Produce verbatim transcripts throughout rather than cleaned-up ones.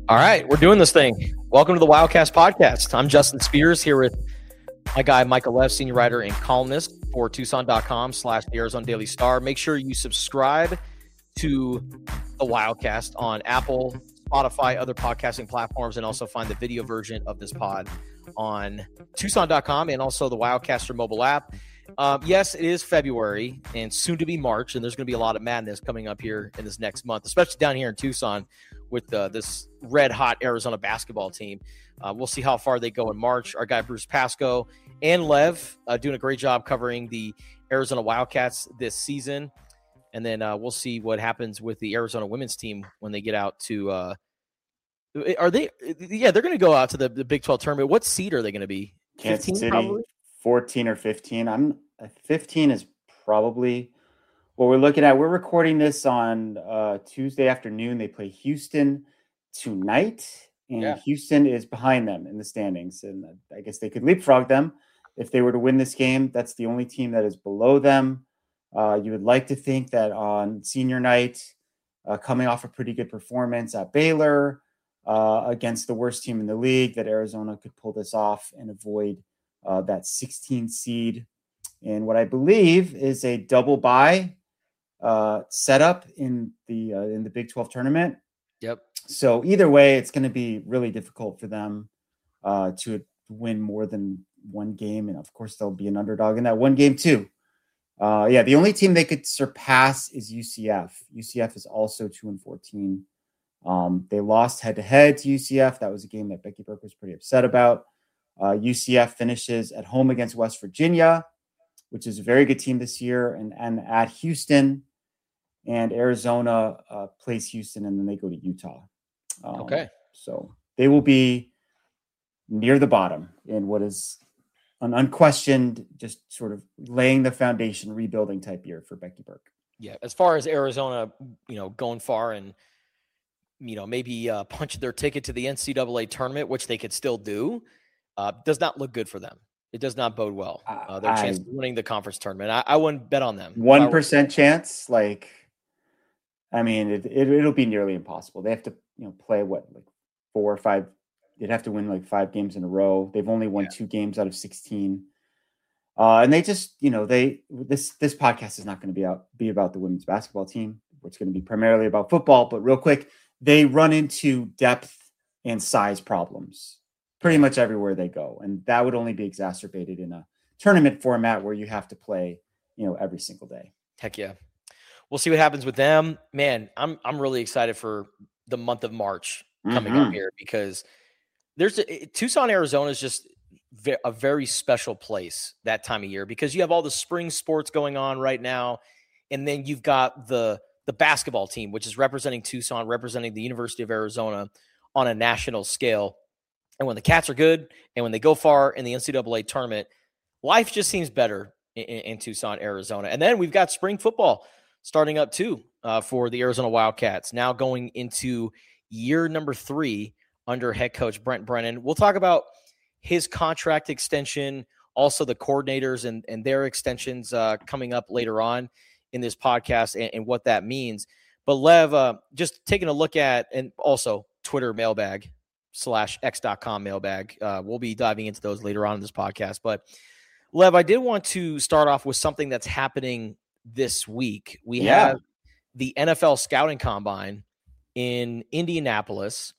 All right, we're doing this thing. Welcome to the Wildcast podcast. I'm Justin Spears here with my guy, Michael Lev, senior writer and columnist for Tucson.com slash the Arizona Daily Star. Make sure you subscribe to the Wildcast on Apple, Spotify, other podcasting platforms, and also find the video version of this pod on Tucson dot com and also the Wildcaster mobile app. Um, yes, it is February and soon to be March, and there's going to be a lot of madness coming up here in this next month, especially down here in Tucson with uh, this red-hot Arizona basketball team. Uh, we'll see how far they go in March. Our guy Bruce Pascoe and Lev uh, doing a great job covering the Arizona Wildcats this season, and then uh, we'll see what happens with the Arizona women's team when they get out to uh, – are they – yeah, they're going to go out to the, the Big twelve tournament. What seed are they going to be? Kansas fifteen, City, probably? fourteen or fifteen. I'm fifteen is probably what we're looking at. We're recording this on uh, Tuesday afternoon. They play Houston tonight, and Yeah. Houston is behind them in the standings. And I guess they could leapfrog them if they were to win this game. That's the only team that is below them. Uh, you would like to think that on senior night, uh, coming off a pretty good performance at Baylor uh, against the worst team in the league, that Arizona could pull this off and avoid Uh, that sixteen seed and what I believe is a double bye uh, setup in the uh, in the Big twelve tournament. Yep. So either way, it's going to be really difficult for them uh, to win more than one game, and of course they'll be an underdog in that one game too. Uh, yeah, the only team they could surpass is U C F. U C F is also two and fourteen. Um, they lost head to head to U C F. That was a game that Becky Burke was pretty upset about. Uh, U C F finishes at home against West Virginia, which is a very good team this year, and, and at Houston. And Arizona uh, plays Houston, and then they go to Utah. Um, Okay. So they will be near the bottom in what is an unquestioned, just sort of laying the foundation, rebuilding type year for Becky Burke. Yeah, as far as Arizona, you know, going far and, you know, maybe uh, punch their ticket to the N C double A tournament, which they could still do. Uh, does not look good for them. It does not bode well. Uh, their I, chance of winning the conference tournament. I, I wouldn't bet on them. One percent chance, like, I mean, it, it it'll be nearly impossible. They have to, you know, play what, like four or five. They'd have to win like five games in a row. They've only won yeah. two games out of sixteen, uh, and they just, you know, they this this podcast is not going to be out be about the women's basketball team. It's going to be primarily about football. But real quick, they run into depth and size problems pretty much everywhere they go. And that would only be exacerbated in a tournament format where you have to play, you know, every single day. Heck yeah. We'll see what happens with them. Man, I'm I'm really excited for the month of March coming mm-hmm. up here because there's a, Tucson, Arizona is just ve- a very special place that time of year because you have all the spring sports going on right now. And then you've got the the basketball team, which is representing Tucson, representing the University of Arizona on a national scale. And when the Cats are good and when they go far in the N C double A tournament, life just seems better in, in, in Tucson, Arizona. And then we've got spring football starting up too uh, for the Arizona Wildcats, now going into year number three under head coach Brent Brennan. We'll talk about his contract extension, also the coordinators and, and their extensions uh, coming up later on in this podcast and, and what that means. But Lev, uh, just taking a look at, and also Twitter mailbag, slash x dot com mailbag. Uh, we'll be diving into those later on in this podcast. But, Lev, I did want to start off with something that's happening this week. We yeah. have the N F L Scouting Combine in Indianapolis,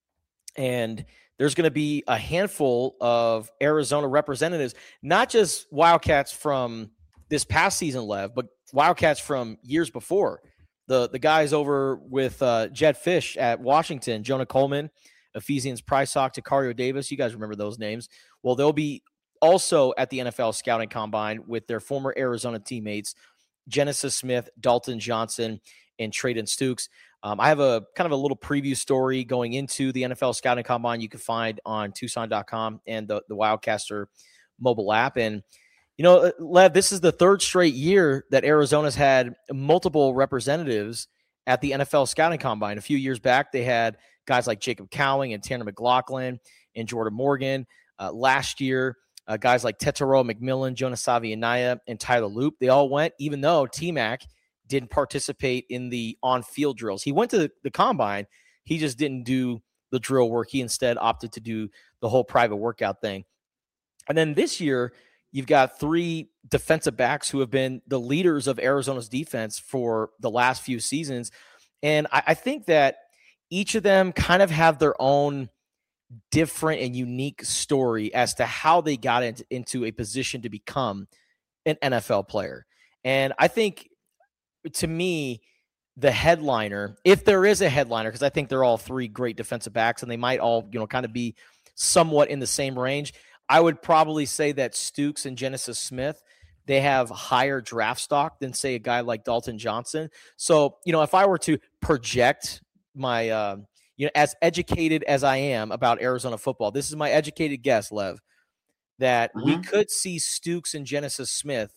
and there's going to be a handful of Arizona representatives, not just Wildcats from this past season, Lev, but Wildcats from years before. The, the guys over with uh, Jed Fish at Washington, Jonah Coleman, Ephesians Prysock, Takario Davis. You guys remember those names. Well, they'll be also at the N F L Scouting Combine with their former Arizona teammates, Genesis Smith, Dalton Johnson, and Trayden Stukes. Um, I have a kind of a little preview story going into the N F L Scouting Combine you can find on Tucson dot com and the, the Wildcaster mobile app. And, you know, Lev, this is the third straight year that Arizona's had multiple representatives at the N F L Scouting Combine. A few years back, they had guys like Jacob Cowing and Tanner McLaughlin and Jordan Morgan. Uh, last year, uh, guys like Tetaro McMillan, Jonas Savianaya, and Tyler Loop, they all went, even though T-Mac didn't participate in the on-field drills. He went to the, the combine. He just didn't do the drill work. He instead opted to do the whole private workout thing. And then this year, you've got three defensive backs who have been the leaders of Arizona's defense for the last few seasons. And I, I think that each of them kind of have their own different and unique story as to how they got into, into a position to become an N F L player. And I think, to me, the headliner, if there is a headliner, because I think they're all three great defensive backs and they might all, you know, kind of be somewhat in the same range, I would probably say that Stooks and Genesis Smith, they have higher draft stock than, say, a guy like Dalton Johnson. So, you know, if I were to project my, uh, you know, as educated as I am about Arizona football, this is my educated guess, Lev, that mm-hmm. we could see Stooks and Genesis Smith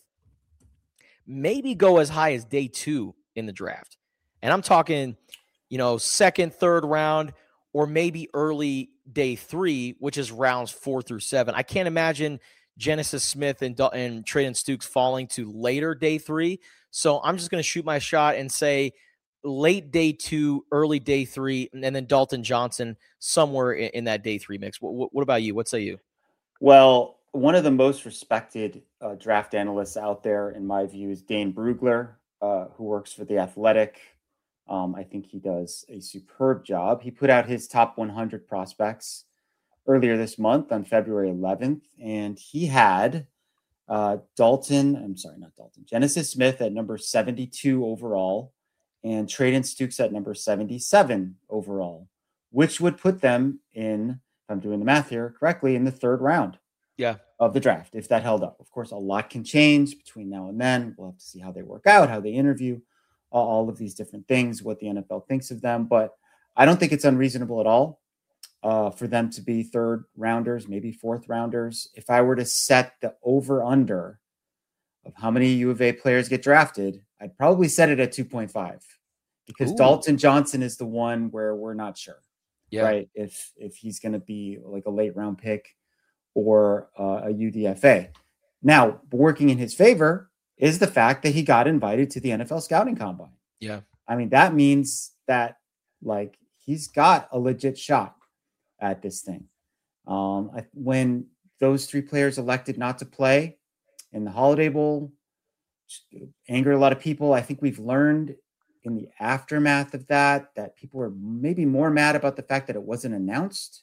maybe go as high as day two in the draft. And I'm talking, you know, second, third round, or maybe early day three, which is rounds four through seven. I can't imagine Genesis Smith and, and Trayden Stooks falling to later day three. So I'm just going to shoot my shot and say late day two, early day three, and then Dalton Johnson somewhere in, in that day three mix. What, what about you? What say you? Well, one of the most respected uh, draft analysts out there, in my view, is Dane Brugler, uh, who works for The Athletic. Um, I think he does a superb job. He put out his top one hundred prospects earlier this month on February eleventh, and he had uh, Dalton, I'm sorry, not Dalton, Genesis Smith at number seventy-two overall, and Trayden Stooks at number seventy-seven overall, which would put them in, if I'm doing the math here correctly, in the third round yeah. of the draft, if that held up. Of course, a lot can change between now and then. We'll have to see how they work out, how they interview, all of these different things, what the N F L thinks of them. But I don't think it's unreasonable at all uh, for them to be third rounders, maybe fourth rounders. If I were to set the over under of how many U of A players get drafted, I'd probably set it at two point five, because Ooh. Dalton Johnson is the one where we're not sure, yeah. right? If, if he's going to be like a late round pick or uh, a U D F A. Now, working in his favor is the fact that he got invited to the N F L scouting combine. Yeah. I mean, that means that like he's got a legit shot at this thing. Um, I, when those three players elected not to play in the Holiday Bowl, angered a lot of people. I think we've learned in the aftermath of that, that people were maybe more mad about the fact that it wasn't announced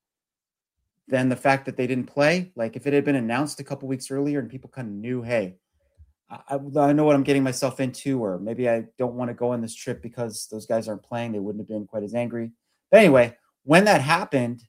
than the fact that they didn't play. Like if it had been announced a couple weeks earlier and people kind of knew, hey, I, I know what I'm getting myself into, or maybe I don't want to go on this trip because those guys aren't playing, they wouldn't have been quite as angry. But anyway, when that happened,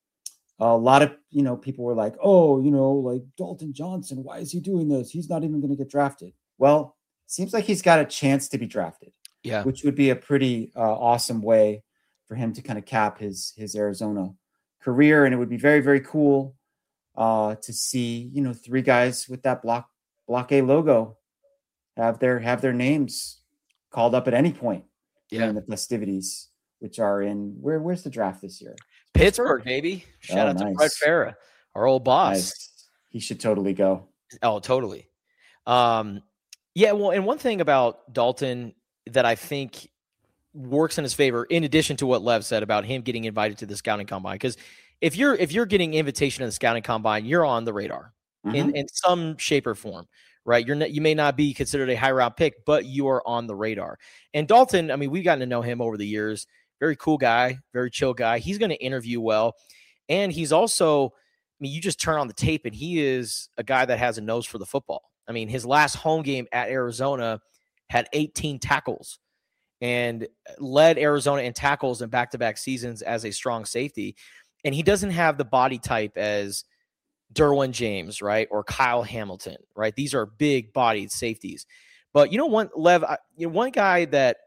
a lot of, you know, people were like, oh, you know, like Dalton Johnson, why is he doing this? He's not even going to get drafted. Well, it seems like he's got a chance to be drafted, yeah, which would be a pretty uh, awesome way for him to kind of cap his, his Arizona career. And it would be very, very cool uh, to see, you know, three guys with that block, Block A logo have their have their names called up at any point yeah. in the festivities, which are in where where's the draft this year? Pittsburgh, Pittsburgh baby. Shout oh, out nice. to Brett Farah, our old boss. Nice. He should totally go. Oh, totally. Um, yeah, well, and one thing about Dalton that I think works in his favor, in addition to what Lev said about him getting invited to the scouting combine, because if you're if you're getting invitation to the scouting combine, you're on the radar. Mm-hmm. In, in some shape or form, right? You're not, you may not be considered a high round pick, but you are on the radar. And Dalton, I mean, we've gotten to know him over the years. Very cool guy, very chill guy. He's going to interview well. And he's also, I mean, you just turn on the tape and he is a guy that has a nose for the football. I mean, his last home game at Arizona had eighteen tackles and led Arizona in tackles in back-to-back seasons as a strong safety. And he doesn't have the body type as Derwin James, right? Or Kyle Hamilton, right? These are big bodied safeties. But you know, one Lev, you know, one guy that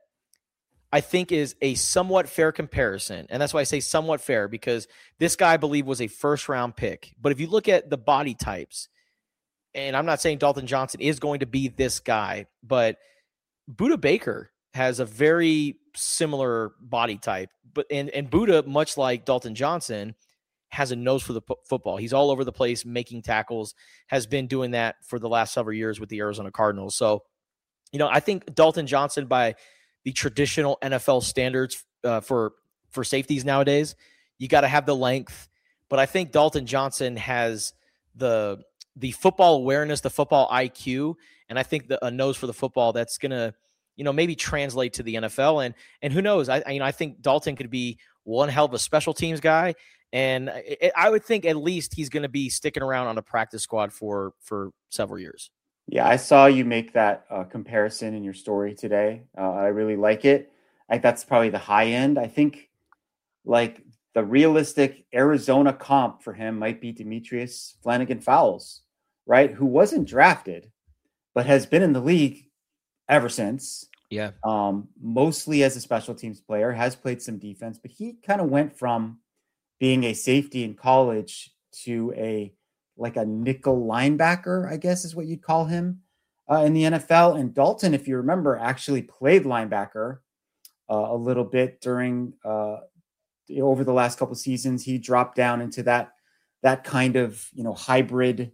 I think is a somewhat fair comparison, and that's why I say somewhat fair, because this guy I believe was a first round pick. But if you look at the body types, and I'm not saying Dalton Johnson is going to be this guy, but Budda Baker has a very similar body type. But and, and Budda, much like Dalton Johnson, has a nose for the p- football. He's all over the place making tackles, has been doing that for the last several years with the Arizona Cardinals. So, you know, I think Dalton Johnson, by the traditional N F L standards uh, for, for safeties nowadays, You got to have the length. But I think Dalton Johnson has the the football awareness, the football I Q, and I think the, a nose for the football that's going to, you know, maybe translate to the N F L. And and who knows? I, I you know I think Dalton could be one hell of a special teams guy, and it, I would think at least he's going to be sticking around on a practice squad for for several years. Yeah, I saw you make that uh, comparison in your story today. Uh, I really like it. I think that's probably the high end. I think like the realistic Arizona comp for him might be Demetrius Flannigan-Fowles, right? Who wasn't drafted, but has been in the league ever since. Yeah. Um, mostly as a special teams player, has played some defense, but he kind of went from being a safety in college to a like a nickel linebacker, I guess is what you'd call him uh, in the N F L. And Dalton, if you remember, actually played linebacker uh, a little bit during uh, over the last couple of seasons. He dropped down into that that kind of, you know, hybrid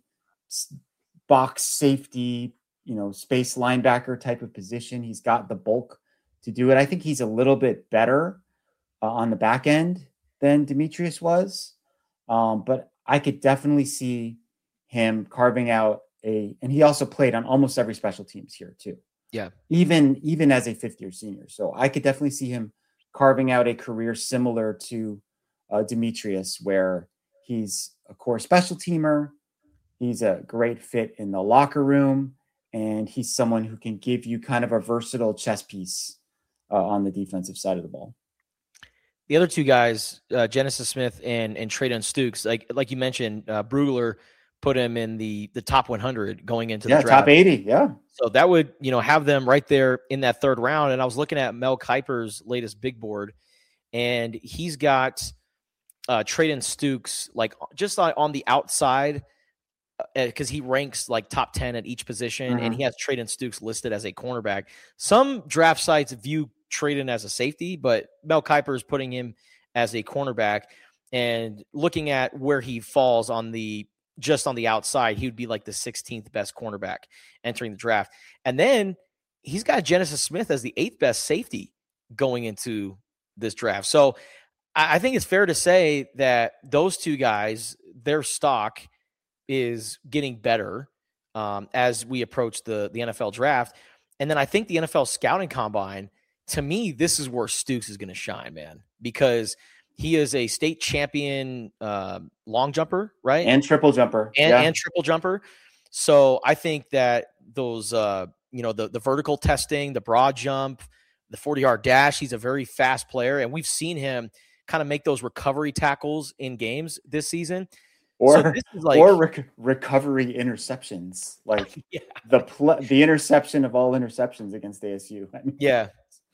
box safety, you know, space linebacker type of position. He's got the bulk to do it. I think he's a little bit better uh, on the back end than Demetrius was. Um, but I could definitely see him carving out a, and he also played on almost every special teams here too. Yeah. Even, even as a fifth year senior. So I could definitely see him carving out a career similar to uh, Demetrius, where he's a core special teamer. He's a great fit in the locker room, and he's someone who can give you kind of a versatile chess piece uh, on the defensive side of the ball. The other two guys, uh, Genesis Smith and and Treydon Stukes, like like you mentioned, uh, Brugler put him in the the top one hundred going into yeah, the draft. top eighty, yeah. So that would, you know, have them right there in that third round. And I was looking at Mel Kiper's latest big board, and he's got uh, Treydon Stukes like just on, on the outside because uh, he ranks like top ten at each position, mm-hmm. and he has Treydon Stukes listed as a cornerback. Some draft sites view Treydon as a safety, but Mel Kiper is putting him as a cornerback, and looking at where he falls on the just on the outside, he would be like the sixteenth best cornerback entering the draft. And then he's got Genesis Smith as the eighth best safety going into this draft. So I think it's fair to say that those two guys, their stock is getting better um, as we approach the, the N F L draft. And then I think the N F L scouting combine, to me, this is where Stukes is going to shine, man, because he is a state champion uh, long jumper, right? And triple jumper. And, yeah. and triple jumper. So I think that those, uh, you know, the, the vertical testing, the broad jump, the forty-yard dash, he's a very fast player. And we've seen him kind of make those recovery tackles in games this season. Or, so this is like, or rec- recovery interceptions, like yeah. the pl- the interception of all interceptions against A S U. I mean, yeah.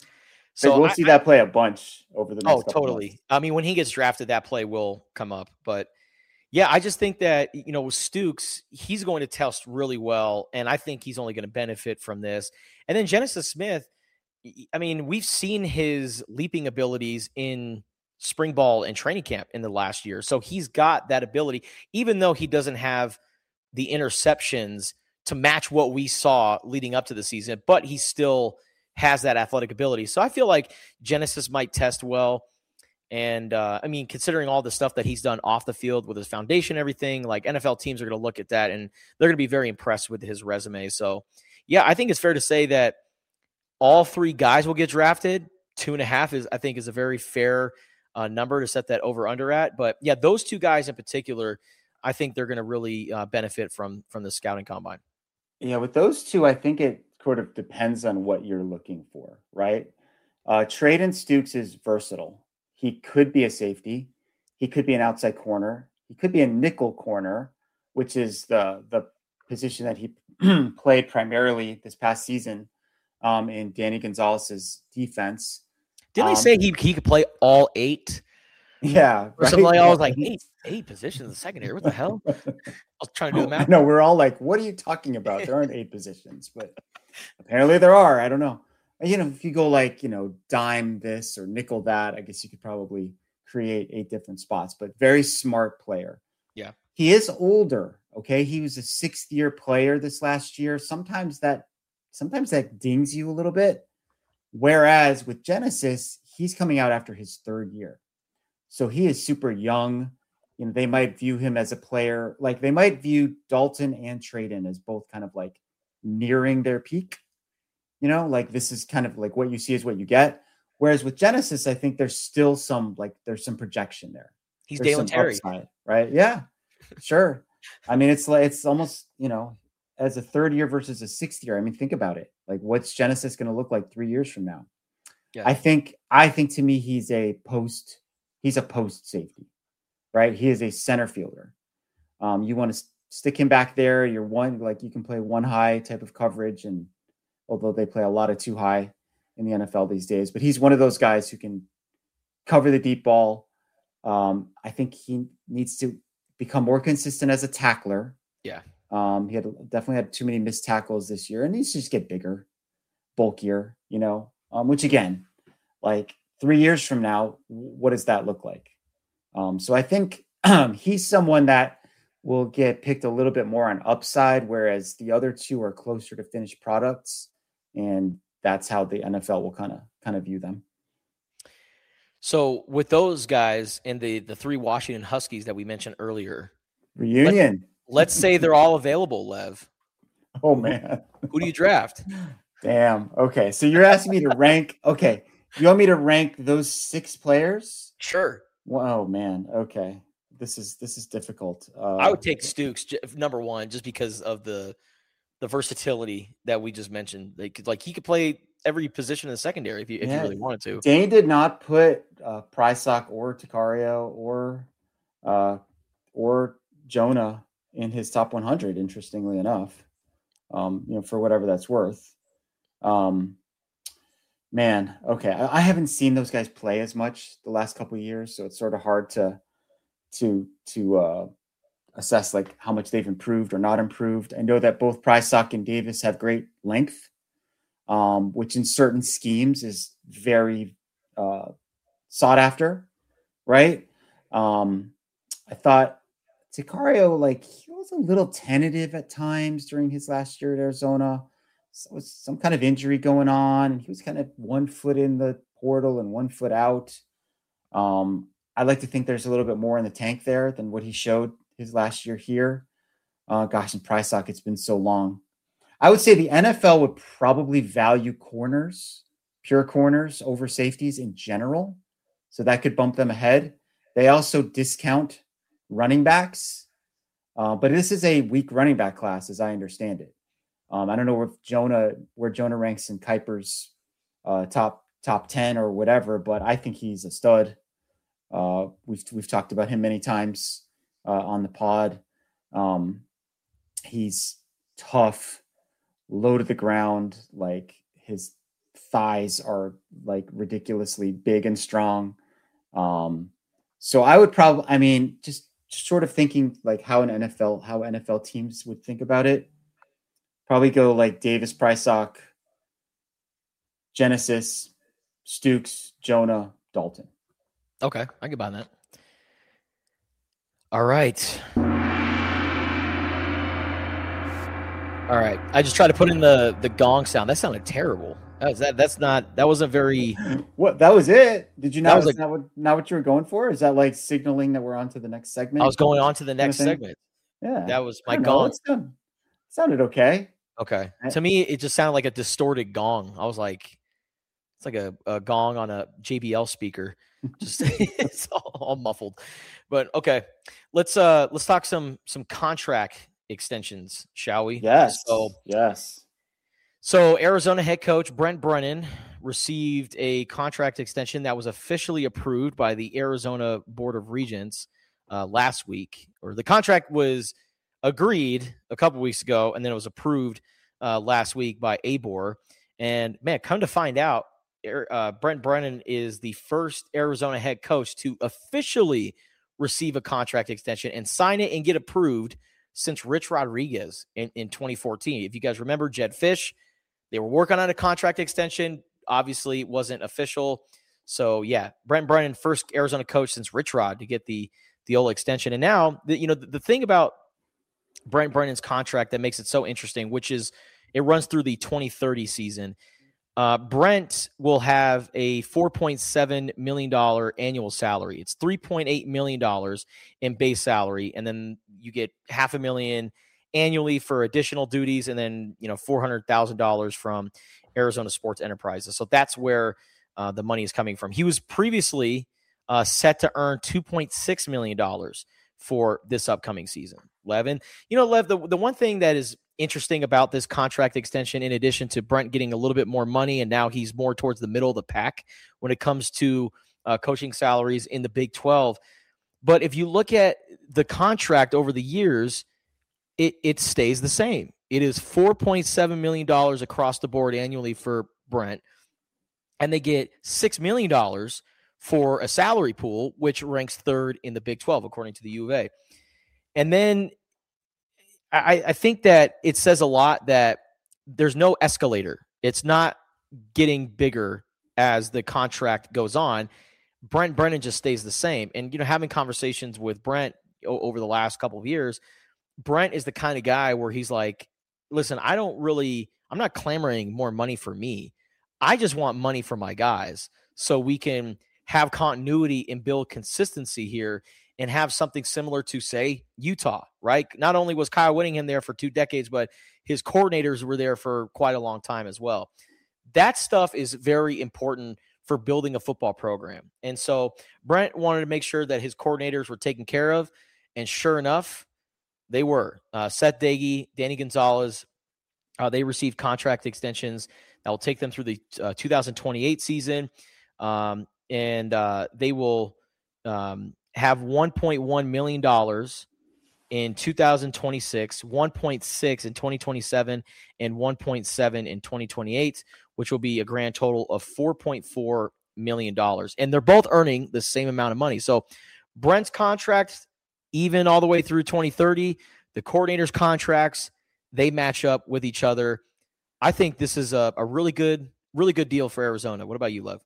So we'll I, see that play a bunch over the next oh, couple totally. months. I mean, when he gets drafted, that play will come up. But yeah, I just think that, you know, with Stukes, he's going to test really well, and I think he's only going to benefit from this. And then Genesis Smith, I mean, we've seen his leaping abilities in spring ball and training camp in the last year. So he's got that ability, even though he doesn't have the interceptions to match what we saw leading up to the season, but he still has that athletic ability. So I feel like Genesis might test well. And uh, I mean, considering all the stuff that he's done off the field with his foundation, everything, like N F L teams are going to look at that and they're going to be very impressed with his resume. So yeah, I think it's fair to say that all three guys will get drafted. Two and a half is, I think, is a very fair uh, number to set that over under at. But yeah, those two guys in particular, I think they're going to really uh, benefit from, from the scouting combine. Yeah. With those two, I think it sort of depends on what you're looking for, right? Uh, Treydon Stukes is versatile. He could be a safety. He could be an outside corner. He could be a nickel corner, which is the, the position that he played primarily this past season um, in Danny Gonzalez's defense. Didn't um, they say he, he could play all eight? Yeah. Or right? something like, I was like, eight, eight positions in the secondary. What the hell? I was trying to do the math. No, we're all like, what are you talking about? There aren't eight positions, but apparently there are. I don't know. You know, if you go like, you know, dime this or nickel that, I guess you could probably create eight different spots, but very smart player. Yeah. He is older. Okay. He was a sixth year player this last year. Sometimes that, sometimes that dings you a little bit. Whereas with Genesis, he's coming out after his third year. So he is super young. You know, they might view him as a player, like they might view Dalton and Traden as both kind of like nearing their peak. You know, like this is kind of like what you see is what you get. Whereas with Genesis, I think there's still some like there's some projection there. He's There's Dalen some Terry, upside, right? Yeah, sure. I mean, it's like it's almost, you know, as a third year versus a sixth year. I mean, think about it. Like, what's Genesis going to look like three years from now? Yeah. I think. I think to me, he's a post. He's a post safety, right? He is a center fielder. Um, you want to stick him back there. You're one like you can play one high type of coverage, and although they play a lot of two high in the N F L these days, but he's one of those guys who can cover the deep ball. Um, I think he needs to become more consistent as a tackler. Yeah. Um, he had definitely had too many missed tackles this year, and needs to just get bigger, bulkier, you know, um, which again, like three years from now, what does that look like? Um, so I think um, he's someone that will get picked a little bit more on upside, whereas the other two are closer to finished products. And that's how the N F L will kind of, kind of view them. So with those guys and the the three Washington Huskies that we mentioned earlier, reunion. Let, let's say they're all available, Lev. Oh man, who do you draft? Damn. Okay, so you're asking me to rank. Okay, you want me to rank those six players? Sure. Oh man. Okay, this is this is difficult. Uh, I would take Stooks number one just because of the the versatility that we just mentioned. Like like he could play every position in the secondary if you if yeah. you really wanted to. Dane did not put uh, Prysock or Takario or uh, or Jonah in his top one hundred. Interestingly enough, um, you know, for whatever that's worth. Um, man, okay, I, I haven't seen those guys play as much the last couple of years, so it's sort of hard to to to uh, assess like how much they've improved or not improved. I know that both Prysock and Davis have great length. Um, which in certain schemes is very uh, sought after, right? Um, I thought Takario, like, he was a little tentative at times during his last year at Arizona. So there was some kind of injury going on, and he was kind of one foot in the portal and one foot out. Um, I'd like to think there's a little bit more in the tank there than what he showed his last year here. Uh, gosh, in Prysock, it's been so long. I would say the N F L would probably value corners, pure corners over safeties in general. So that could bump them ahead. They also discount running backs. Uh, but this is a weak running back class, as I understand it. Um, I don't know where Jonah, where Jonah ranks in Kuiper's uh, top top ten or whatever, but I think he's a stud. Uh, we've we've talked about him many times uh, on the pod. Um, he's tough. Low to the ground, like his thighs are like ridiculously big and strong. Um, so I would probably, I mean, just, just sort of thinking like how an N F L, how N F L teams would think about it. Probably go like Davis, Prysock, Genesis, Stooks, Jonah, Dalton. Okay, I can buy that. All right. All right. I just tried to put in the the gong sound. That sounded terrible. That was that. That's not. That wasn't very. What? That was it. Did you not? Was like, like, not what? Not what you were going for? Is that like signaling that we're on to the next segment? I was going on to the next segment. Yeah. That was my gong. It sounded okay. Okay. To me, it just sounded like a distorted gong. I was like, it's like a, a gong on a J B L speaker. Just it's all, all muffled. But okay, let's uh let's talk some some contract extensions, shall we? Yes. So, yes. So Arizona head coach Brent Brennan received a contract extension that was officially approved by the Arizona Board of Regents uh, last week, or the contract was agreed a couple weeks ago, and then it was approved uh, last week by A B O R. And man, come to find out, uh, Brent Brennan is the first Arizona head coach to officially receive a contract extension and sign it and get approved since Rich Rodriguez in, in twenty fourteen. If you guys remember Jed Fish, they were working on a contract extension. Obviously, it wasn't official. So, yeah, Brent Brennan, first Arizona coach since Rich Rod to get the, the old extension. And now, the, you know, the, the thing about Brent Brennan's contract that makes it so interesting, which is it runs through the twenty thirty season. Uh, Brent will have a four point seven million dollars annual salary. It's three point eight million dollars in base salary. And then you get half a million annually for additional duties. And then, you know, four hundred thousand dollars from Arizona Sports Enterprises. So that's where uh, the money is coming from. He was previously uh, set to earn two point six million dollars for this upcoming season. Lev, and, you know, Lev, the, the one thing that is interesting about this contract extension, in addition to Brent getting a little bit more money, and now he's more towards the middle of the pack when it comes to uh, coaching salaries in the Big twelve. But if you look at the contract over the years, it, it stays the same. It is four point seven million dollars across the board annually for Brent, and they get six million dollars for a salary pool, which ranks third in the Big twelve, according to the U of A. And then I, I think that it says a lot that there's no escalator. It's not getting bigger as the contract goes on. Brent Brennan just stays the same. And, you know, having conversations with Brent o- over the last couple of years, Brent is the kind of guy where he's like, listen, I don't really, I'm not clamoring more money for me. I just want money for my guys so we can have continuity and build consistency here and have something similar to, say, Utah, right? Not only was Kyle Whittingham there for two decades, but his coordinators were there for quite a long time as well. That stuff is very important for building a football program. And so Brent wanted to make sure that his coordinators were taken care of, and sure enough, they were. Uh, Seth Dagey, Danny Gonzalez, uh, they received contract extensions that will take them through the uh, two thousand twenty-eight season, um, and uh, they will um, – have one point one million dollars in two thousand twenty-six, one point six in twenty twenty-seven, and one point seven in twenty twenty-eight, which will be a grand total of four point four million dollars. And they're both earning the same amount of money. So Brent's contract, even all the way through twenty thirty, the coordinator's contracts, they match up with each other. I think this is a, a really good, really good deal for Arizona. What about you, Lev?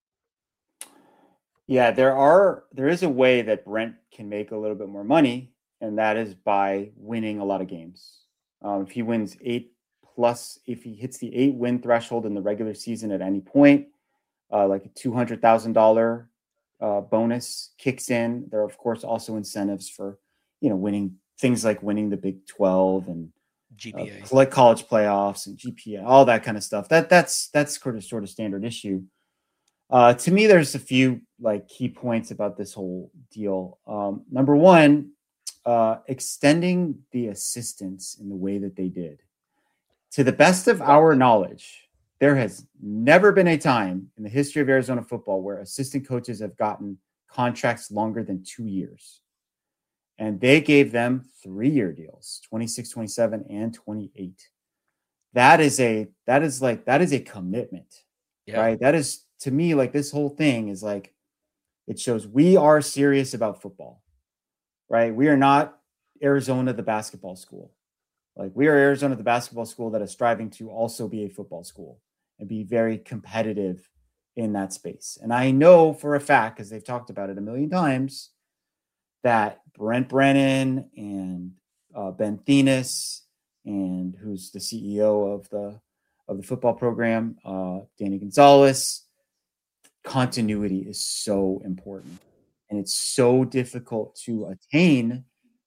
Yeah, there are there is a way that Brent can make a little bit more money, and that is by winning a lot of games. Um, if he wins eight plus, if he hits the eight win threshold in the regular season at any point, uh, like a two hundred thousand dollar uh, bonus kicks in. There are, of course, also incentives for, you know, winning things like winning the Big twelve and G P A, uh, like college playoffs and G P A, all that kind of stuff. That that's that's sort of sort of standard issue. Uh, to me, there's a few like key points about this whole deal. Um, number one, uh, extending the assistants in the way that they did. To the best of our knowledge, there has never been a time in the history of Arizona football where assistant coaches have gotten contracts longer than two years. And they gave them three-year deals, twenty-six, twenty-seven, and twenty-eight. That is a, that is like, that is a commitment, yeah. Right? That is, to me, like this whole thing is like, it shows we are serious about football, right? We are not Arizona, the basketball school. Like we are Arizona, the basketball school that is striving to also be a football school and be very competitive in that space. And I know for a fact, because they've talked about it a million times, that Brent Brennan and uh, Ben Thenis, and who's the C E O of the of the football program, uh, Danny Gonzalez, continuity is so important, and it's so difficult to attain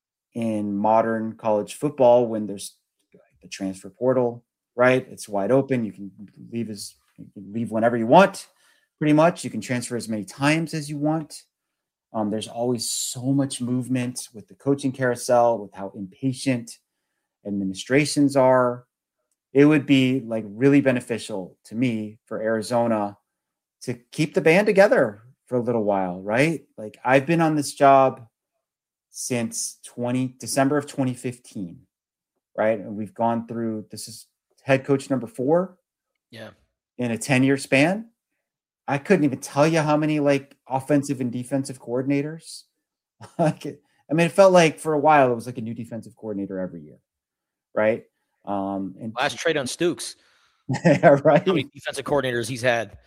in modern college football when there's the transfer portal, right? It's wide open. You can leave as you can leave whenever you want, pretty much. You can transfer as many times as you want. Um, there's always so much movement with the coaching carousel, with how impatient administrations are. It would be like really beneficial to me for Arizona to keep the band together for a little while, right? Like I've been on this job since twenty December of twenty fifteen, right? And we've gone through, this is head coach number four. Yeah. In a ten-year span. I couldn't even tell you how many like offensive and defensive coordinators. Like, I mean, it felt like for a while it was like a new defensive coordinator every year, right? Um, and last trade on Stooks, yeah, right? How many defensive coordinators he's had?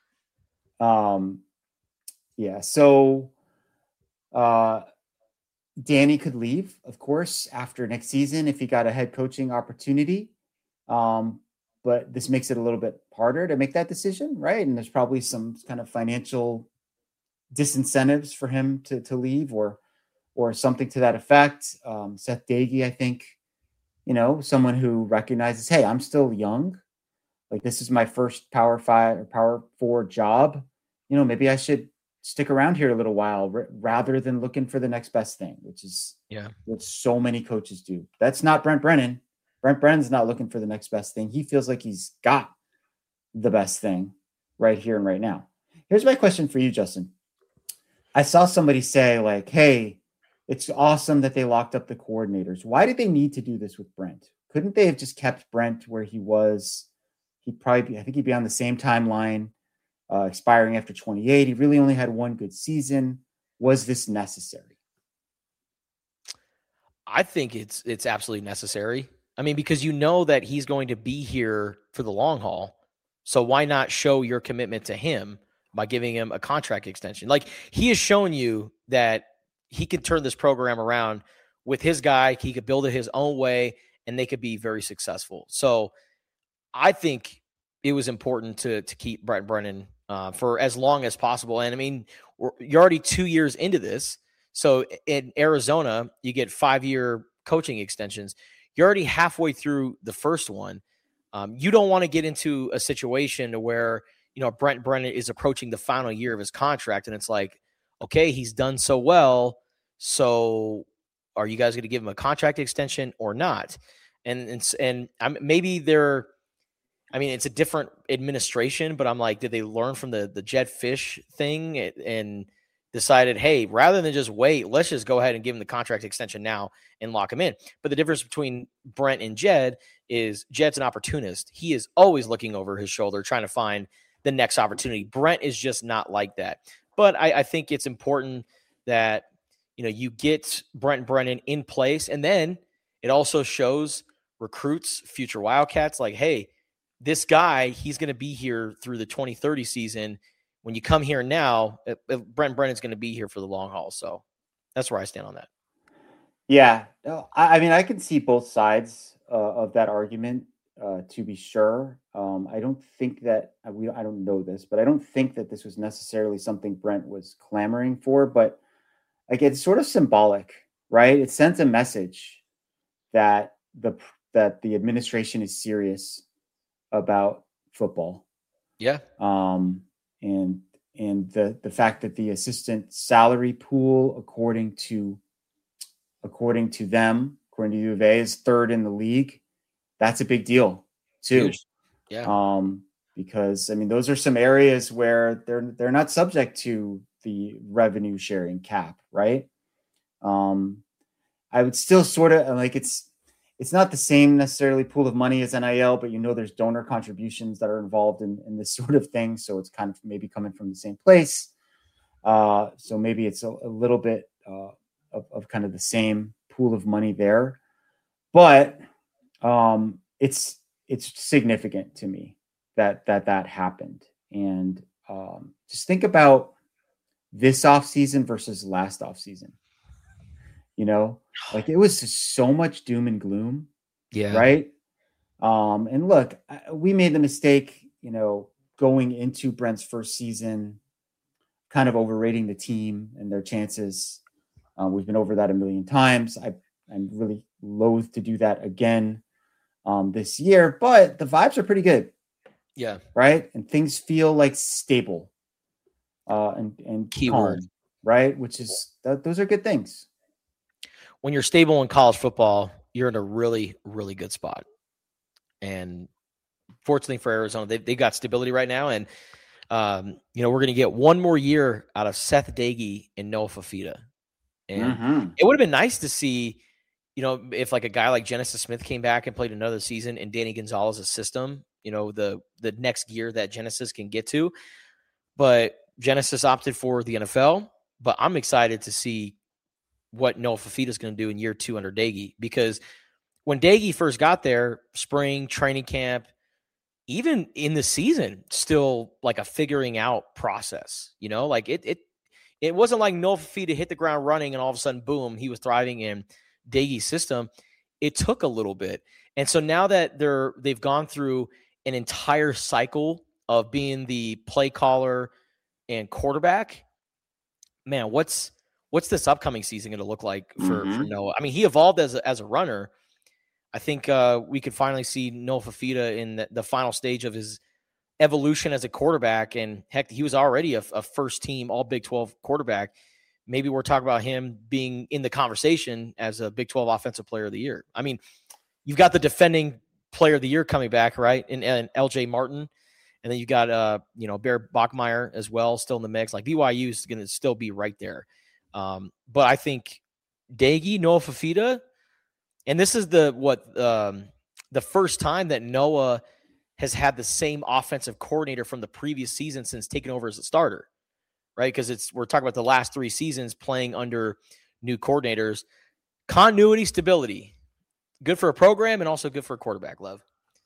Um, yeah. So, uh, Danny could leave, of course, after next season if he got a head coaching opportunity. Um, but this makes it a little bit harder to make that decision, right? And there's probably some kind of financial disincentives for him to to leave, or or something to that effect. Um, Seth Doege, I think, you know, someone who recognizes, hey, I'm still young. Like, this is my first Power Five or Power Four job. You know, maybe I should stick around here a little while r- rather than looking for the next best thing, which is yeah what so many coaches do. That's not Brent Brennan. Brent Brennan's not looking for the next best thing. He feels like he's got the best thing right here and right now. Here's my question for you, Justin. I saw somebody say, like, hey, it's awesome that they locked up the coordinators. Why did they need to do this with Brent? Couldn't they have just kept Brent where he was? He'd probably be, I think he'd be on the same timeline, uh, expiring after twenty-eight. He really only had one good season. Was this necessary? I think it's it's absolutely necessary. I mean, because you know that he's going to be here for the long haul. So why not show your commitment to him by giving him a contract extension? Like, he has shown you that he can turn this program around with his guy. He could build it his own way, and they could be very successful. So I think it was important to to keep Brent Brennan uh, for as long as possible. And I mean, we're, you're already two years into this. So in Arizona, you get five-year coaching extensions. You're already halfway through the first one. Um, you don't want to get into a situation where, you know, Brent Brennan is approaching the final year of his contract, and it's like, okay, he's done so well, so are you guys going to give him a contract extension or not? And and, and I'm, maybe they're, I mean, it's a different administration, but I'm like, did they learn from the the Jedd Fisch thing and, and decided, hey, rather than just wait, let's just go ahead and give him the contract extension now and lock him in? But the difference between Brent and Jedd is Jedd's an opportunist. He is always looking over his shoulder, trying to find the next opportunity. Brent is just not like that. But I, I think it's important that, you know, you get Brent Brennan in place, and then it also shows recruits, future Wildcats, like, hey, this guy, he's going to be here through the twenty thirty season. When you come here now, it, it, Brent Brennan's going to be here for the long haul. So that's where I stand on that. Yeah. No, I, I mean, I can see both sides uh, of that argument, uh, to be sure. Um, I don't think that uh, we, I don't know this, but I don't think that this was necessarily something Brent was clamoring for, but like, it's sort of symbolic, right? It sends a message that the, that the administration is serious about football. Yeah. Um, and, and the, the fact that the assistant salary pool, according to, according to them, according to U of A, is third in the league. That's a big deal too. Huge. Yeah. Um, because I mean, those are some areas where they're, they're not subject to the revenue sharing cap. Right. Um, I would still sort of like, it's, it's not the same necessarily pool of money as N I L, but you know, there's donor contributions that are involved in, in this sort of thing. So it's kind of maybe coming from the same place. Uh, so maybe it's a, a little bit uh, of, of kind of the same pool of money there, but um, it's, it's significant to me that, that, that happened. And um, just think about this offseason versus last offseason. You know, like, it was just so much doom and gloom. Yeah. Right. Um, and look, we made the mistake, you know, going into Brent's first season, kind of overrating the team and their chances. Uh, we've been over that a million times. I, I'm really loath to do that again um, this year, but the vibes are pretty good. Yeah. Right. And things feel like stable uh, and, and Keyword. calm, right. Which is, that, those are good things. When you're stable in college football, you're in a really, really good spot. And fortunately for Arizona, they they got stability right now. And, um, you know, we're going to get one more year out of Seth Doege and Noah Fifita. And Mm-hmm. it would have been nice to see, you know, if like a guy like Genesis Smith came back and played another season in Danny Gonzalez's system, you know, the the next gear that Genesis can get to. But Genesis opted for the N F L. But I'm excited to see what Noah Fifita is going to do in year two under Doege, because when Doege first got there, spring training camp, even in the season, still like a figuring out process, you know, like it, it, it wasn't like Noah Fifita hit the ground running and all of a sudden, boom, he was thriving in Doege's system. It took a little bit. And so now that they're, they've gone through an entire cycle of being the play caller and quarterback, man, what's what's this upcoming season going to look like for, Mm-hmm. for Noah? I mean, he evolved as a, as a runner. I think uh, we could finally see Noah Fafita in the, the final stage of his evolution as a quarterback. And heck, he was already a, a first team all Big twelve quarterback. Maybe we're talking about him being in the conversation as a Big twelve offensive player of the year. I mean, you've got the defending player of the year coming back, right? In, in L J Martin. And then you got, uh, you know, Bear Bachmeier as well, still in the mix. Like B Y U is going to still be right there. Um, but I think Doege, Noah Fafita, and this is the what um, the first time that Noah has had the same offensive coordinator from the previous season since taking over as a starter, right? Because it's we're talking about the last three seasons playing under new coordinators. Continuity, stability, good for a program and also good for a quarterback, Lev.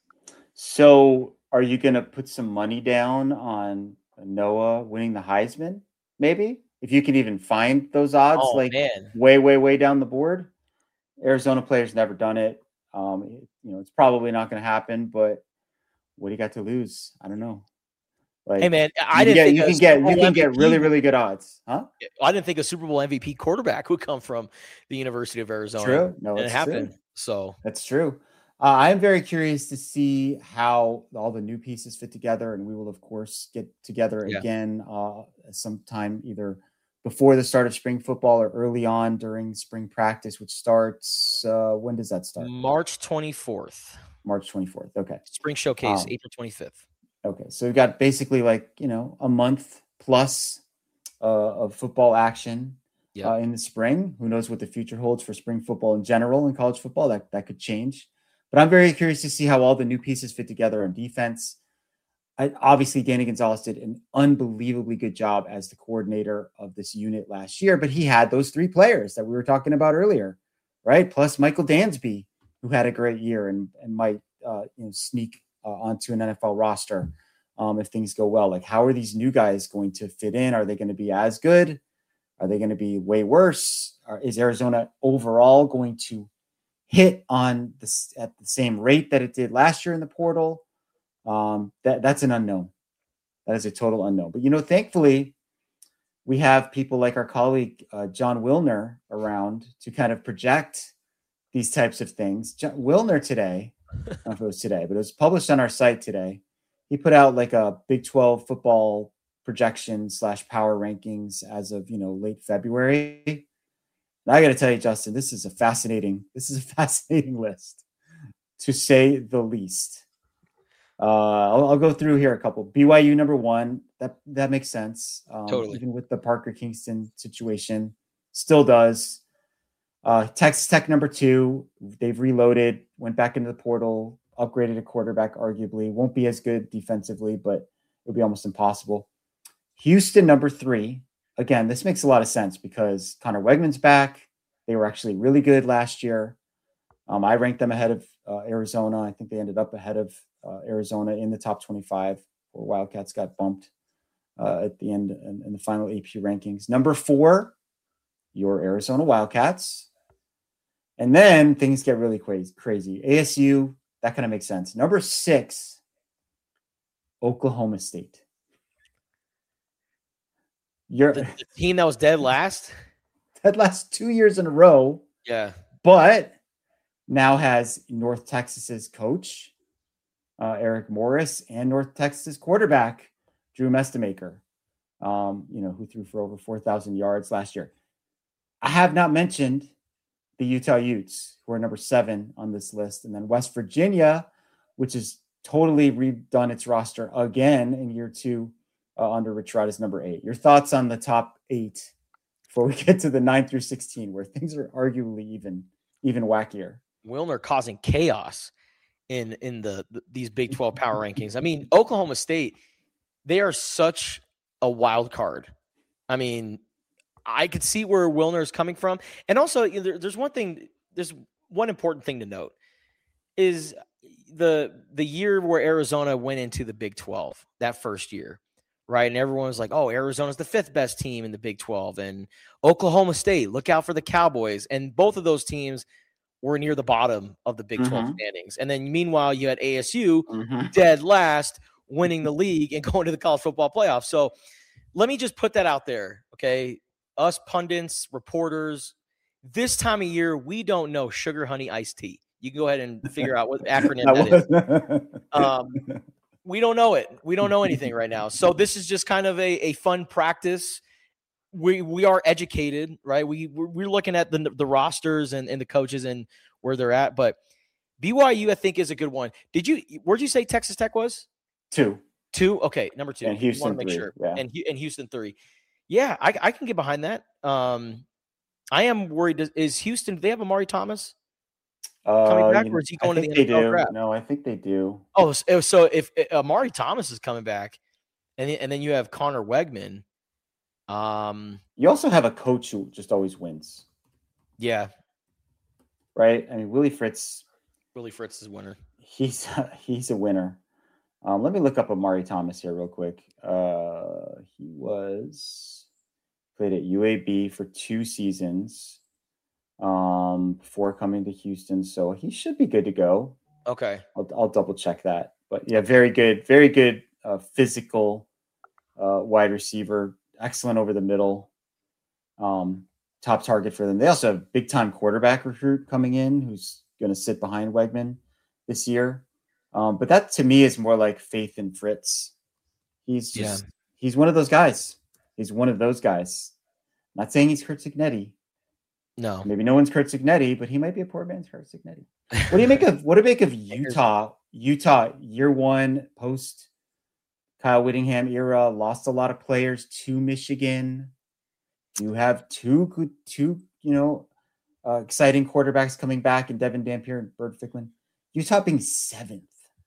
So are you going to put some money down on Noah winning the Heisman? Maybe if you can even find those odds, Oh, like man. way, way, way down the board. Arizona players never done it. Um, it, you know, it's probably not going to happen, but what do you got to lose? I don't know. Like, hey man, I you didn't get, think you a can Super get Bowl you can M V P get really, really good odds, huh? I didn't think a Super Bowl M V P quarterback would come from the University of Arizona. True. No, and it's it happened. true. So that's true. Uh, I'm very curious to see how all the new pieces fit together, and we will, of course, get together yeah. again uh, sometime either before the start of spring football or early on during spring practice, which starts. Uh, when does that start? March twenty-fourth. March twenty-fourth. Okay. Spring showcase, um, April twenty-fifth. Okay, so we've got basically like you know a month plus uh, of football action. Yep. Uh, in the spring. Who knows what the future holds for spring football in general and college football? That that could change. But I'm very curious to see how all the new pieces fit together on defense. I, obviously, Danny Gonzalez did an unbelievably good job as the coordinator of this unit last year, but he had those three players that we were talking about earlier, right? Plus Michael Dansby, who had a great year and, and might uh, you know sneak uh, onto an N F L roster um, if things go well. Like, how are these new guys going to fit in? Are they going to be as good? Are they going to be way worse? Or is Arizona overall going to hit on this at the same rate that it did last year in the portal? Um, that that's an unknown. That is a total unknown. But, you know, thankfully, we have people like our colleague, uh, John Wilner, around to kind of project these types of things. John Wilner today, I don't know if it was today, but it was published on our site today. He put out like a Big twelve football projection slash power rankings as of, you know, late February. I got to tell you, Justin, this is a fascinating, this is a fascinating list, to say the least. Uh, I'll, I'll go through here a couple. B Y U number one, that that makes sense. Um, totally. Even with the Parker Kingston situation, still does. Uh, Texas Tech number two, they've reloaded, went back into the portal, upgraded a quarterback, arguably. Won't be as good defensively, but it would be almost impossible. Houston number three. Again, this makes a lot of sense because Connor Wegman's back. They were actually really good last year. Um, I ranked them ahead of uh, Arizona. I think they ended up ahead of uh, Arizona in the top twenty-five, where Wildcats got bumped uh, at the end in, in the final A P rankings. Number four, your Arizona Wildcats. And then things get really crazy. crazy. A S U, that kind of makes sense. Number six, Oklahoma State. You're the, the team that was dead last? That last two years in a row. Yeah. But now has North Texas's coach, uh, Eric Morris, and North Texas quarterback, Drew Mestemaker, um, you know, who threw for over four thousand yards last year. I have not mentioned the Utah Utes, who are number seven on this list. And then West Virginia, which has totally redone its roster again in year two uh, under Rich Rod, is number eight. Your thoughts on the top eight before we get to the nine through sixteen, where things are arguably even, even wackier? Wilner causing chaos in, in the, the these Big twelve power rankings. I mean, Oklahoma State, they are such a wild card. I mean, I could see where Wilner is coming from. And also, you know, there, there's one thing, there's one important thing to note is the the year where Arizona went into the Big twelve, that first year, right? And everyone was like, oh, Arizona's the fifth best team in the Big twelve. And Oklahoma State, look out for the Cowboys. And both of those teams were near the bottom of the Big twelve Mm-hmm. standings. And then meanwhile, you had A S U Mm-hmm. dead last, winning the league and going to the college football playoff. So let me just put that out there, okay? Us pundits, reporters, this time of year, we don't know sugar, honey, iced tea. You can go ahead and figure out what acronym that, that is. Um, we don't know it. We don't know anything right now. So this is just kind of a, a fun practice. We we are educated, right? We we're, we're looking at the the rosters and, and the coaches and where they're at. But B Y U, I think, is a good one. Did you? Where'd you say Texas Tech was? Two. Two. Okay, number two. And Houston want to make three. sure. Yeah. And and Houston three. Yeah, I I can get behind that. Um, I am worried. Is Houston? Do they have Amari Thomas coming Uh, back, you or know, is he I going to think the they N F L do. draft? No, I think they do. Oh, so, so if, if Amari Thomas is coming back, and then, and then you have Connor Wegman. Um, you also have a coach who just always wins. Yeah. Right. I mean, Willie Fritz. Willie Fritz is a winner. He's he's a winner. Um, let me look up Amari Thomas here real quick. Uh, he was played at U A B for two seasons um, before coming to Houston, so he should be good to go. Okay, I'll, I'll double check that. But yeah, very good, very good uh, physical uh, wide receiver, excellent over the middle. Um, top target for them. They also have big time quarterback recruit coming in who's going to sit behind Wegman this year. Um, but that to me is more like faith in Fritz. He's just, yeah. he's one of those guys. He's one of those guys. Not saying he's Curt Cignetti. No, maybe no one's Curt Cignetti, but he might be a poor man's Curt Cignetti. What do you make of, what do you make of Utah? Utah year one post Kyle Whittingham era, lost a lot of players to Michigan. You have two good, two, you know, uh, exciting quarterbacks coming back in Devin Dampier and Bert Ficklin. Utah being seventh.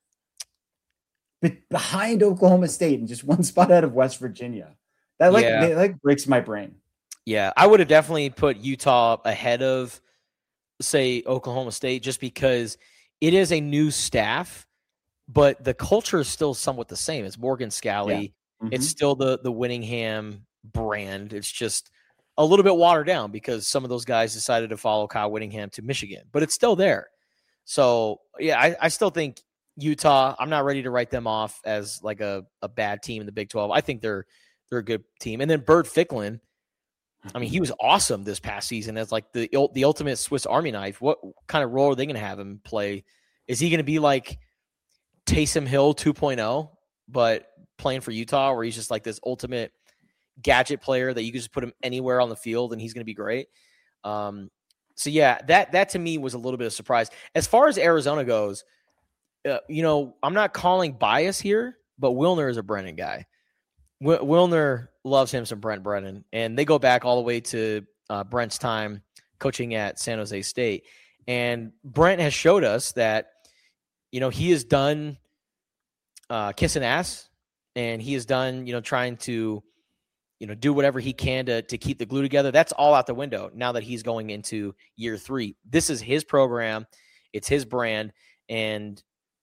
But behind Oklahoma State and just one spot out of West Virginia. That like, yeah. that, like breaks my brain. Yeah, I would have definitely put Utah ahead of, say, Oklahoma State just because it is a new staff, but the culture is still somewhat the same. It's Morgan Scalley. Yeah. Mm-hmm. It's still the the Whittingham brand. It's just a little bit watered down because some of those guys decided to follow Kyle Whittingham to Michigan, but it's still there. So, yeah, I, I still think Utah, I'm not ready to write them off as like a, a bad team in the Big twelve. I think they're they're a good team. And then Bert Ficklin, I mean, he was awesome this past season as like the the ultimate Swiss Army knife. What kind of role are they going to have him play? Is he going to be like Taysom Hill two point oh, but playing for Utah, where he's just like this ultimate gadget player that you can just put him anywhere on the field and he's going to be great? Um, so, yeah, that that to me was a little bit of a surprise. As far as Arizona goes, uh, you know, I'm not calling bias here, but Wilner is a Brennan guy. W- Wilner loves him some Brent Brennan, and they go back all the way to uh, Brent's time coaching at San Jose State. And Brent has showed us that, you know, he has done uh, kissing ass, and he has done, you know, trying to, you know, do whatever he can to, to keep the glue together. That's all out the window now that he's going into year three. This is his program. It's his brand. And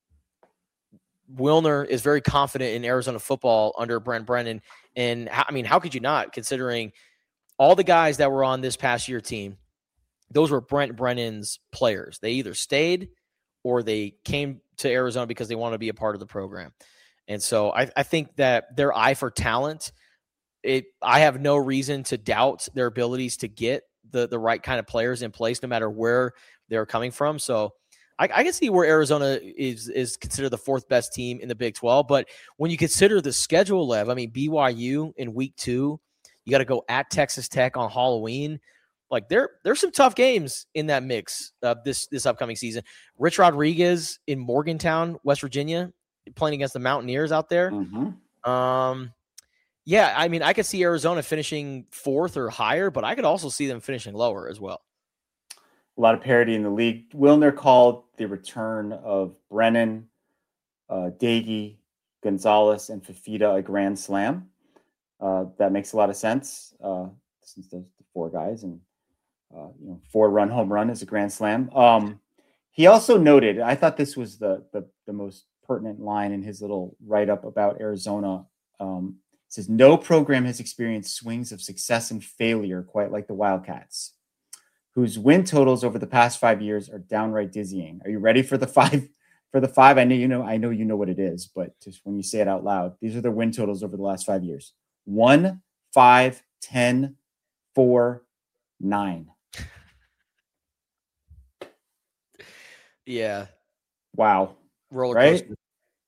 Wilner is very confident in Arizona football under Brent Brennan. And I mean, how could you not, considering all the guys that were on this past year team, those were Brent Brennan's players. They either stayed or they came to Arizona because they want to be a part of the program. And so I, I think that their eye for talent, it, I have no reason to doubt their abilities to get the, the right kind of players in place, no matter where they're coming from. So I, I can see where Arizona is is considered the fourth best team in the Big twelve. But when you consider the schedule, Lev, I mean, B Y U in week two, you got to go at Texas Tech on Halloween. Like there, there's some tough games in that mix uh, this this upcoming season. Rich Rodriguez in Morgantown, West Virginia, playing against the Mountaineers out there. Mm-hmm. Um, yeah, I mean, I could see Arizona finishing fourth or higher, but I could also see them finishing lower as well. A lot of parity in the league. Wilner called the return of Brennan, uh, Dagey, Gonzalez, and Fafita a grand slam. Uh, that makes a lot of sense uh, since those the four guys and uh, you know four run home run is a grand slam. Um, he also noted, I thought this was the the, the most pertinent line in his little write up about Arizona. Um, it says no program has experienced swings of success and failure quite like the Wildcats, whose win totals over the past five years are downright dizzying. Are you ready for the five? For the five, I know you know, I know you know what it is, but just when you say it out loud, these are their win totals over the last five years: one, five, ten, four, nine. Yeah. Wow. Roller right? coaster.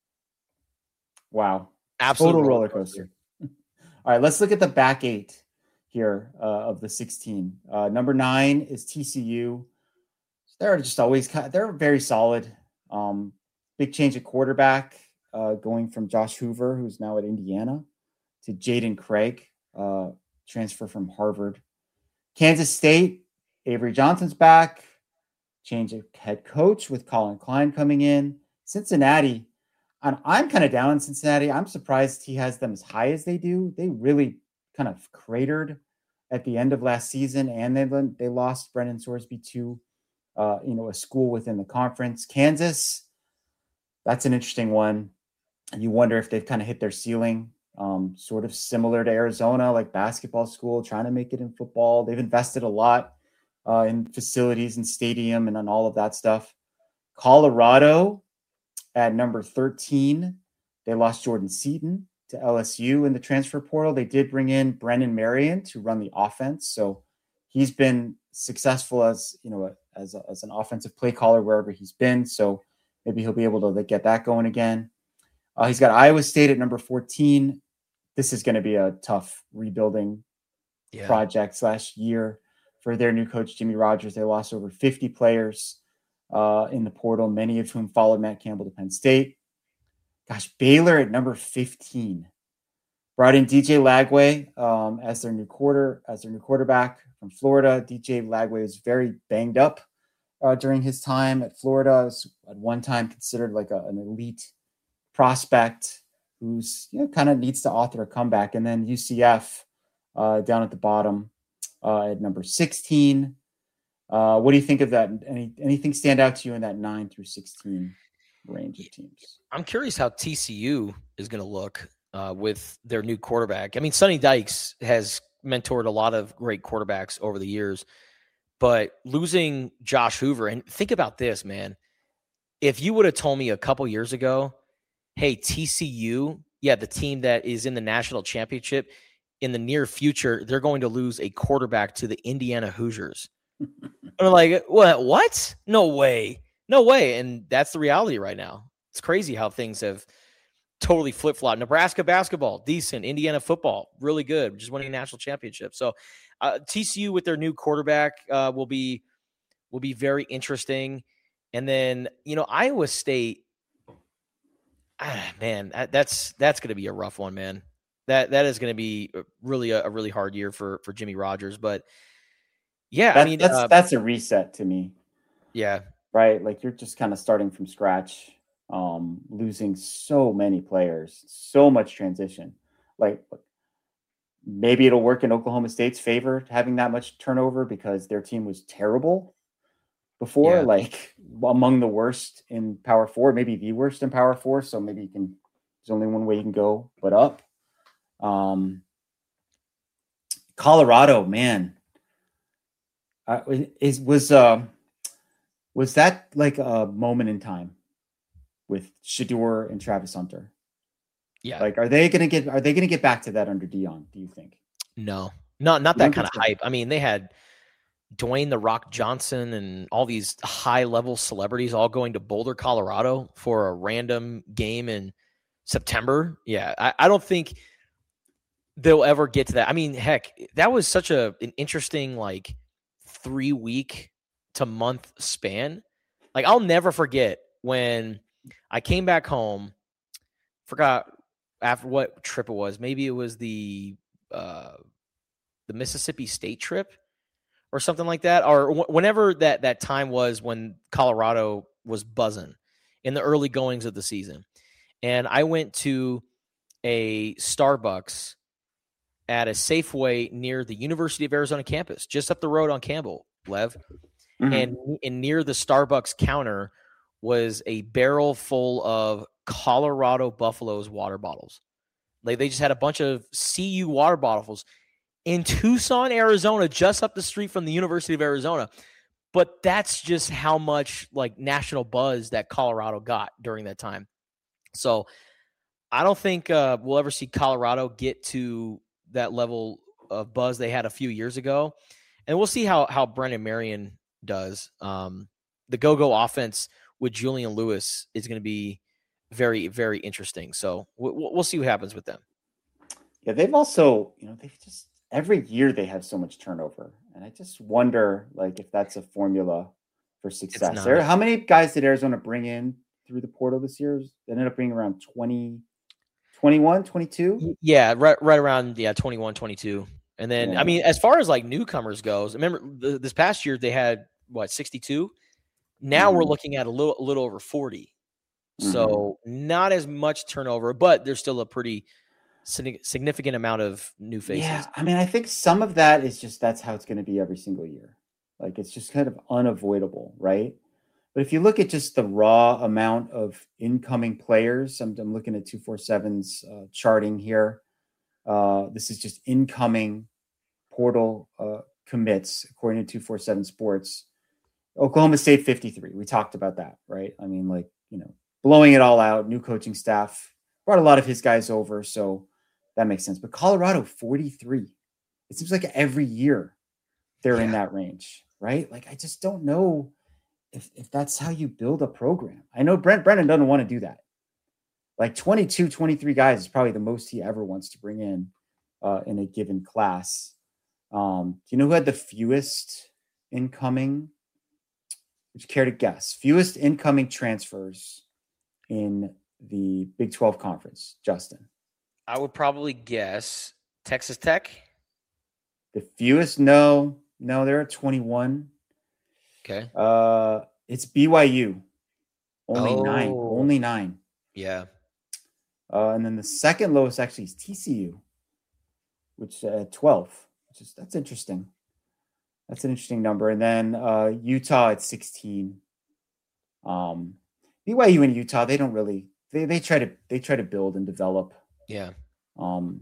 Wow. Absolute Total roller roller coaster. All right, let's look at the back eight here uh, of the sixteen. Uh, number nine is T C U. They're just always kind of, they're very solid. Um, big change at quarterback, uh, going from Josh Hoover, who's now at Indiana, to Jaden Craig, uh, transfer from Harvard. Kansas State, Avery Johnson's back. Change of head coach with Colin Klein coming in. Cincinnati, I'm, I'm kind of down in Cincinnati. I'm surprised he has them as high as they do. They really kind of cratered at the end of last season, and they they lost Brendan Sorsby to uh, you know a school within the conference. Kansas, that's an interesting one. You wonder if they've kind of hit their ceiling. Um, sort of similar to Arizona, like basketball school, trying to make it in football. They've invested a lot uh, in facilities and stadium and on all of that stuff. Colorado at number thirteen, they lost Jordan Seaton to L S U in the transfer portal. They did bring in Brennan Marion to run the offense, so he's been successful as you know as a, as an offensive play caller wherever he's been. So maybe he'll be able to get that going again. Uh, he's got Iowa State at number fourteen. This is going to be a tough rebuilding yeah. project slash year for their new coach, Jimmy Rogers. They lost over fifty players uh, in the portal, many of whom followed Matt Campbell to Penn State. Gosh, Baylor at number fifteen. Brought in D J Lagway um, as their new quarter, as their new quarterback from Florida. D J Lagway was very banged up uh, during his time at Florida. Was at one time considered like a, an elite prospect who's you know kind of needs to author a comeback. And then U C F uh, down at the bottom uh, at number sixteen. Uh, what do you think of that? Any anything stand out to you in that nine through sixteen range of teams? I'm curious how T C U is going to look uh, with their new quarterback. I mean, Sonny Dykes has mentored a lot of great quarterbacks over the years, but losing Josh Hoover, and think about this, man. If you would have told me a couple years ago, hey, T C U, yeah, the team that is in the national championship, in the near future, they're going to lose a quarterback to the Indiana Hoosiers. I'm like, what? What? No way. No way. And that's the reality right now. It's crazy how things have totally flip-flopped. Nebraska basketball, decent. Indiana football, really good. Just winning a national championship. So uh, T C U with their new quarterback uh, will be will be very interesting. And then, you know, Iowa State, ah, man, that, that's that's going to be a rough one, man. That that is going to be really a, a really hard year for for Jimmy Rogers. But yeah, that, I mean, that's uh, that's a reset to me. Yeah, right. Like you're just kind of starting from scratch, um, losing so many players, so much transition. Like maybe it'll work in Oklahoma State's favor having that much turnover because their team was terrible before, yeah. like among the worst in Power Four, maybe the worst in Power Four. So maybe you can. There's only one way you can go, but up. Um, Colorado, man, uh, is was uh, was that like a moment in time with Shedeur and Travis Hunter? Yeah, like are they gonna get are they gonna get back to that under Dion? Do you think? No, not not that kind of hype. I mean, they had Dwayne the Rock Johnson and all these high level celebrities all going to Boulder, Colorado for a random game in September. Yeah, I, I don't think they'll ever get to that. I mean, heck, that was such a an interesting like three week to month span. Like I'll never forget when I came back home, forgot after what trip it was. Maybe it was the uh, the Mississippi State trip or something like that, or w- whenever that that time was when Colorado was buzzing in the early goings of the season. And I went to a Starbucks at a Safeway near the University of Arizona campus, just up the road on Campbell, Lev. Mm-hmm. And, and near the Starbucks counter was a barrel full of Colorado Buffaloes water bottles. Like they just had a bunch of C U water bottles. in Tucson, Arizona, just up the street from the University of Arizona. But that's just how much like national buzz that Colorado got during that time. So I don't think uh, we'll ever see Colorado get to that level of buzz they had a few years ago. And we'll see how how Brennan Marion does. Um, the go-go offense with Julian Lewis is going to be very, very interesting. So we'll, we'll see what happens with them. Yeah, they've also, you know, they've just every year they have so much turnover. And I just wonder, like, if that's a formula for success. There, how many guys did Arizona bring in through the portal this year? They ended up bringing around twenty, twenty-one, twenty-two? Yeah, right, right around, yeah, twenty-one, twenty-two. And then, yeah. I mean, as far as, like, newcomers goes, remember, the, this past year they had, what, sixty-two? Now mm-hmm. we're looking at a little a little over forty. Mm-hmm. So not as much turnover, but there's still a pretty significant amount of new faces. Yeah, I mean, I think some of that is just that's how it's going to be every single year. Like, it's just kind of unavoidable, right? But if you look at just the raw amount of incoming players, I'm, I'm looking at two forty-seven's uh, charting here. Uh, this is just incoming portal uh, commits, according to two forty-seven Sports. Oklahoma State, fifty-three. We talked about that, right? I mean, like, you know, blowing it all out, new coaching staff, brought a lot of his guys over, so that makes sense. But Colorado, forty-three. It seems like every year they're yeah. in that range, right? Like, I just don't know if, if that's how you build a program. I know Brent Brennan doesn't want to do that. Like twenty-two, twenty-three guys is probably the most he ever wants to bring in uh, in a given class. Um, do you know who had the fewest incoming? Would you care to guess? Fewest incoming transfers in the Big twelve conference, Justin? I would probably guess Texas Tech. The fewest? No, no, they're at twenty-one. Okay. Uh, it's B Y U. Only oh. nine. Only nine. Yeah. Uh, and then the second lowest actually is T C U, which at uh, twelve. Which is that's interesting. That's an interesting number. And then uh, Utah at sixteen. Um, B Y U and Utah, they don't really they they try to they try to build and develop. Yeah. Um,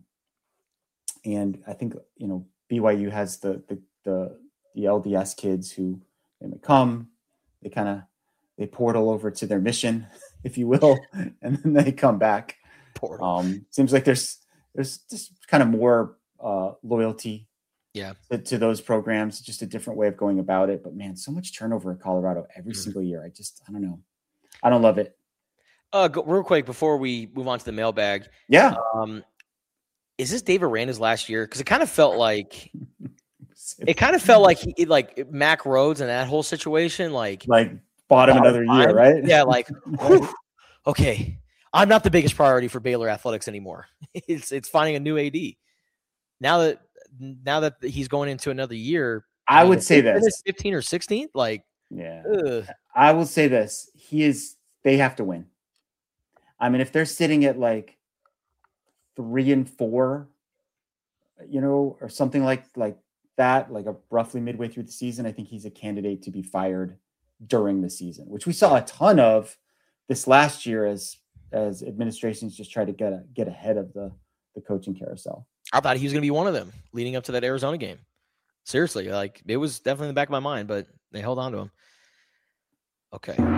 and I think, you know, B Y U has the the the, the L D S kids who they may come, they kind of they portal over to their mission, if you will, and then they come back. Portal. Um, seems like there's there's just kind of more uh, loyalty. Yeah. To, to those programs, just a different way of going about it. But man, so much turnover in Colorado every mm-hmm. single year. I just I don't know. I don't love it. Uh, go, real quick before we move on to the mailbag. Yeah. Um, is this Dave Aranda's last year? Because it kind of felt like it kind of felt like he like Mac Rhodes and that whole situation, like like bought him another year, right? Yeah, like whew, okay, I'm not the biggest priority for Baylor athletics anymore. It's it's finding a new A D. Now that now that he's going into another year, I would say this fifteen or sixteen. Like, yeah, ugh. I will say this: he is. They have to win. I mean, if they're sitting at like three and four, you know, or something like like that, like a roughly midway through the season, I think he's a candidate to be fired during the season, which we saw a ton of this last year as as administrations just try to get a, get ahead of the the coaching carousel. I thought he was going to be one of them leading up to that Arizona game. Seriously, like it was definitely in the back of my mind, but they held on to him. Okay. All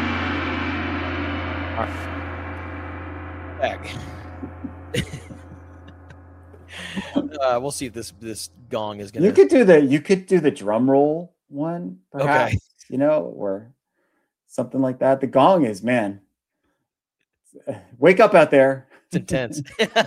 right. Back. uh, we'll see if this this gong is gonna. You could do the you could do the drum roll one, perhaps. Okay. You know, or something like that. The gong is man. Wake up out there. It's intense.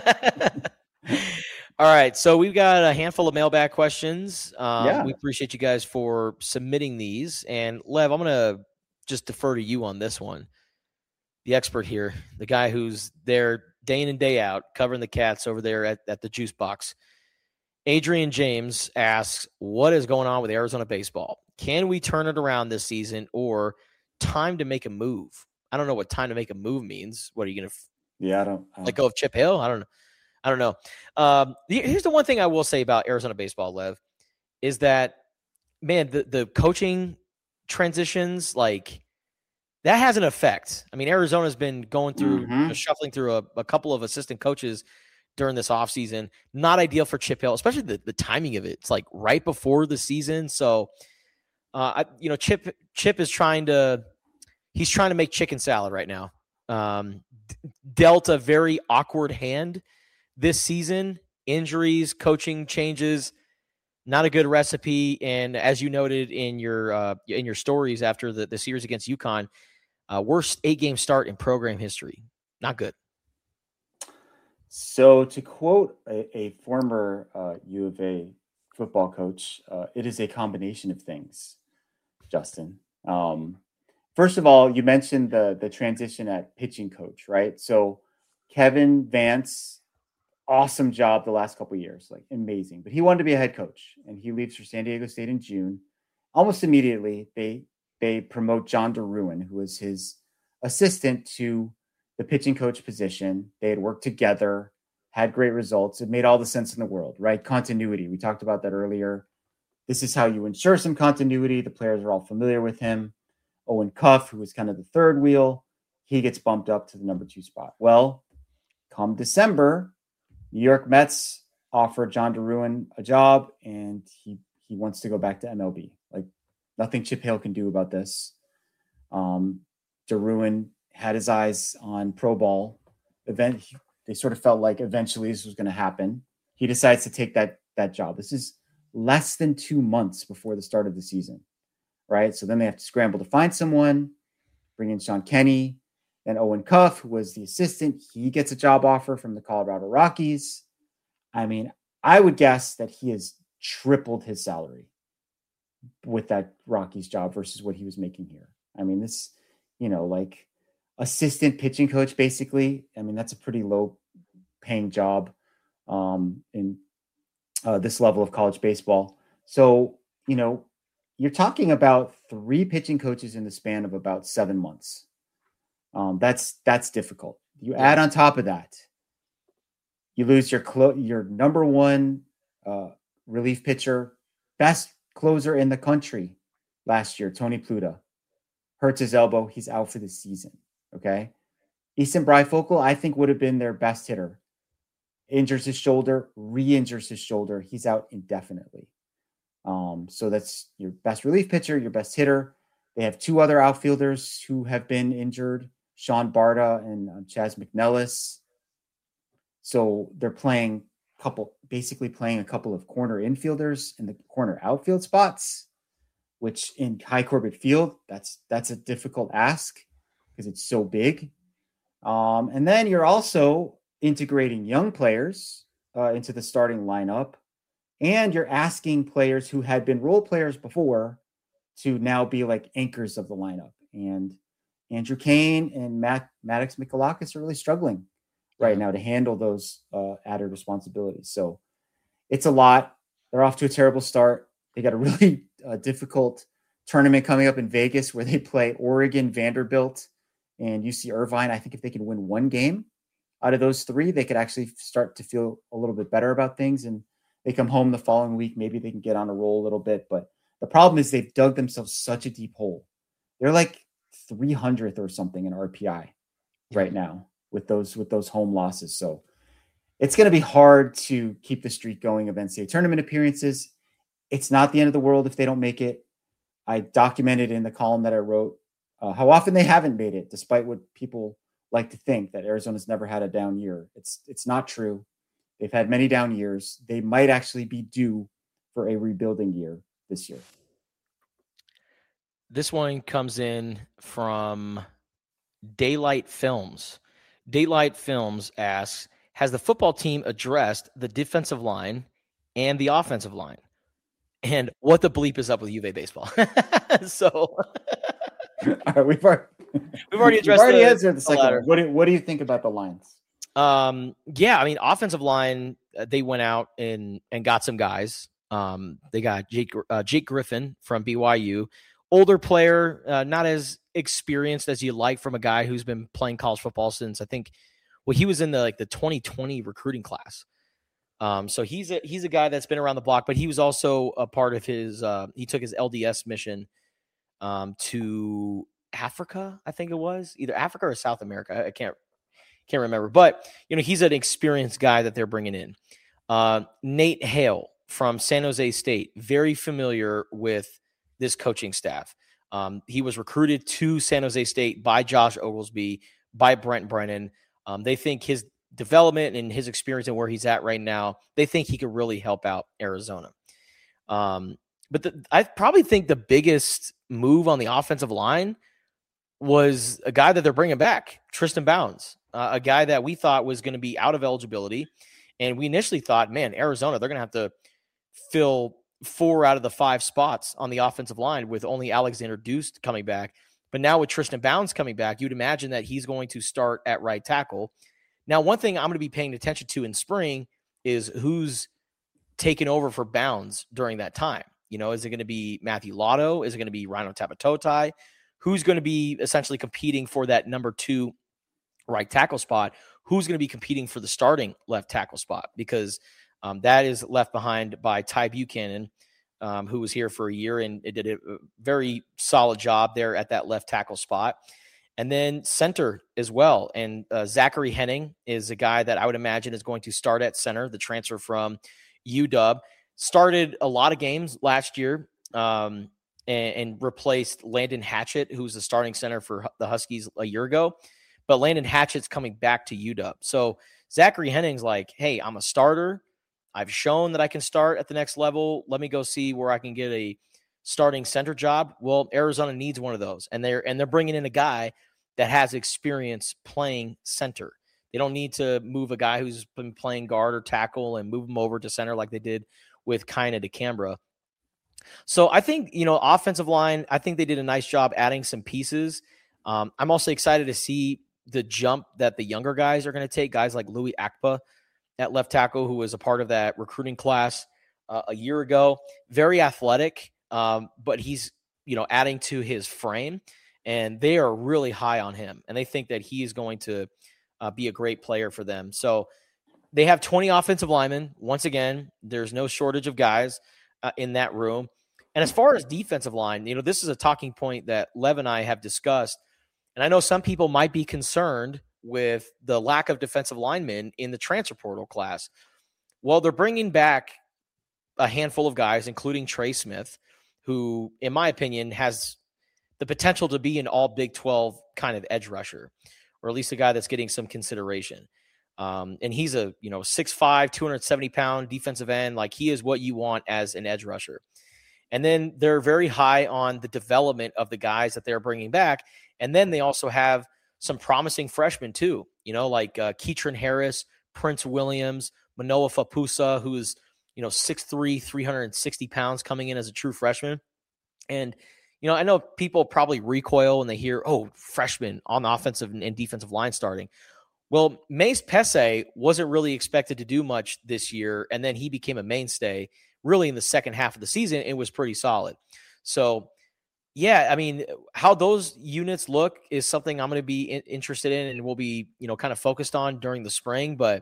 All right, so we've got a handful of mailbag questions. Um, yeah. We appreciate you guys for submitting these. And Lev, I'm going to just defer to you on this one. The expert here, the guy who's there day in and day out covering the Cats over there at, at the Juice Box. Adrian James asks, what is going on with Arizona baseball? Can we turn it around this season or time to make a move? I don't know what time to make a move means. What are you going to yeah, I don't, I don't let go of Chip Hill? I don't know. I don't know. Um, here's the one thing I will say about Arizona baseball, Lev, is that, man, the, the coaching transitions, like, that has an effect. I mean, Arizona's been going through, mm-hmm. you know, shuffling through a, a couple of assistant coaches during this offseason. Not ideal for Chip Hill, especially the, the timing of it. It's like right before the season. So, uh, I, you know, Chip Chip is trying to he's trying to make chicken salad right now. Um, d- dealt a very awkward hand this season. Injuries, coaching changes, not a good recipe. And as you noted in your uh, in your stories after the, the series against UConn, uh, worst eight-game start in program history. Not good. So to quote a, a former uh, U of A football coach, uh, it is a combination of things, Justin. Um, first of all, you mentioned the the transition at pitching coach, right? So Kevin Vance, awesome job the last couple of years, like amazing. But he wanted to be a head coach, and he leaves for San Diego State in June. Almost immediately, they they promote John DeRuin, who was his assistant, to the pitching coach position. They had worked together, had great results. It made all the sense in the world, right? Continuity. We talked about that earlier. This is how you ensure some continuity. The players are all familiar with him. Owen Cuff, who was kind of the third wheel, he gets bumped up to the number two spot. Well, come December, New York Mets offer John DeRuin a job, and he he wants to go back to M L B. Like, nothing Chip Hale can do about this. Um, DeRuin had his eyes on pro ball. Event they sort of felt like eventually this was going to happen. He decides to take that that job. This is less than two months before the start of the season, right? So then they have to scramble to find someone, bring in Sean Kenny. Then Owen Cuff, who was the assistant, he gets a job offer from the Colorado Rockies. I mean, I would guess that he has tripled his salary with that Rockies job versus what he was making here. I mean, this, you know, like assistant pitching coach, basically. I mean, that's a pretty low paying job um, in uh, this level of college baseball. So, you know, you're talking about three pitching coaches in the span of about seven months. Um, that's that's difficult. You Yeah. add on top of that, you lose your clo- your number one uh, relief pitcher, best closer in the country last year, Tony Pluta, hurts his elbow. He's out for the season. Okay, Easton Bryfogle, I think, would have been their best hitter. Injures his shoulder, re-injures his shoulder. He's out indefinitely. Um, so that's your best relief pitcher, your best hitter. They have two other outfielders who have been injured, Sean Barta and uh, Chaz McNellis. So they're playing a couple, basically playing a couple of corner infielders in the corner outfield spots, which in High Corbett Field, that's that's a difficult ask because it's so big. Um, and then you're also integrating young players uh, into the starting lineup, and you're asking players who had been role players before to now be like anchors of the lineup. And Andrew Kane and Matt Maddox Mikalakis are really struggling right now to handle those uh, added responsibilities. So it's a lot. They're off to a terrible start. They got a really uh, difficult tournament coming up in Vegas where they play Oregon, Vanderbilt, and U C Irvine. I think if they can win one game out of those three, they could actually start to feel a little bit better about things. And they come home the following week. Maybe they can get on a roll a little bit. But the problem is they've dug themselves such a deep hole. They're like three hundredth or something in R P I right now with those with those home losses. So it's going to be hard to keep the streak going of N C double A tournament appearances. It's not the end of the world if they don't make it. I documented in the column that I wrote uh, how often they haven't made it, despite what people like to think, that Arizona's never had a down year. It's it's not true. They've had many down years. They might actually be due for a rebuilding year this year. This one comes in from Daylight Films. Daylight Films asks, has the football team addressed the defensive line and the offensive line? And what the bleep is up with U of A baseball? So All right, we've already, we've already addressed we've already the, answered the second the one. What do, what do you think about the lines? Um, yeah, I mean, offensive line, uh, they went out and and got some guys. Um, they got Jake uh, Jake Griffin from B Y U, older player, uh, not as experienced as you like from a guy who's been playing college football since I think, well, he was in the like the twenty twenty recruiting class. Um, so he's a he's a guy that's been around the block, but he was also a part of his. Uh, he took his L D S mission um, to Africa, I think it was either Africa or South America. I, I can't. Can't remember. But, you know, he's an experienced guy that they're bringing in. Uh, Nate Hale from San Jose State, very familiar with this coaching staff. Um, he was recruited to San Jose State by Josh Oglesby, by Brent Brennan. Um, they think his development and his experience and where he's at right now, they think he could really help out Arizona. Um, but the, I probably think the biggest move on the offensive line was a guy that they're bringing back, Tristan Bounds, uh, a guy that we thought was going to be out of eligibility. And we initially thought, man, Arizona, they're going to have to fill four out of the five spots on the offensive line with only Alexander Deuce coming back. But now with Tristan Bounds coming back, you'd imagine that he's going to start at right tackle. Now, one thing I'm going to be paying attention to in spring is who's taking over for Bounds during that time. You know, is it going to be Matthew Lotto? Is it going to be Rhino Tapatotai? Who's going to be essentially competing for that number two right tackle spot? Who's going to be competing for the starting left tackle spot? Because um, that is left behind by Ty Buchanan, um, who was here for a year and it did a very solid job there at that left tackle spot. And then center as well. And uh, Zachary Henning is a guy that I would imagine is going to start at center, the transfer from U W. Started a lot of games last year um, and, and replaced Landon Hatchett, who's the starting center for the Huskies a year ago. But Landon Hatchett's coming back to U W. So Zachary Henning's like, hey, I'm a starter. I've shown that I can start at the next level. Let me go see where I can get a starting center job. Well, Arizona needs one of those. And they're and they're bringing in a guy that has experience playing center. They don't need to move a guy who's been playing guard or tackle and move him over to center like they did with Kaina DeCambra. So I think, you know, offensive line, I think they did a nice job adding some pieces. Um, I'm also excited to see the jump that the younger guys are going to take, guys like Louis Akpa at left tackle, who was a part of that recruiting class uh, a year ago. Very athletic, um, but he's, you know, adding to his frame, and they are really high on him, and they think that he is going to uh, be a great player for them. So they have twenty offensive linemen. Once again, there's no shortage of guys uh, in that room. And as far as defensive line, you know, this is a talking point that Lev and I have discussed. And I know some people might be concerned with the lack of defensive linemen in the transfer portal class. Well, they're bringing back a handful of guys, including Trey Smith, who, in my opinion, has the potential to be an all Big twelve kind of edge rusher, or at least a guy that's getting some consideration. Um, and he's a, you know, six five, two hundred seventy pound defensive end. Like, he is what you want as an edge rusher. And then they're very high on the development of the guys that they're bringing back. And then they also have some promising freshmen too, you know, like uh, Keatron Harris, Prince Williams, Manoa Fapusa, who's, you know, six three, three hundred sixty pounds, coming in as a true freshman. And, you know, I know people probably recoil when they hear, oh, freshman on the offensive and defensive line starting. Well, Mace Pesse wasn't really expected to do much this year, and then he became a mainstay really in the second half of the season. It was pretty solid. So, yeah, I mean, how those units look is something I'm going to be in, interested in and we'll be, you know, kind of focused on during the spring. But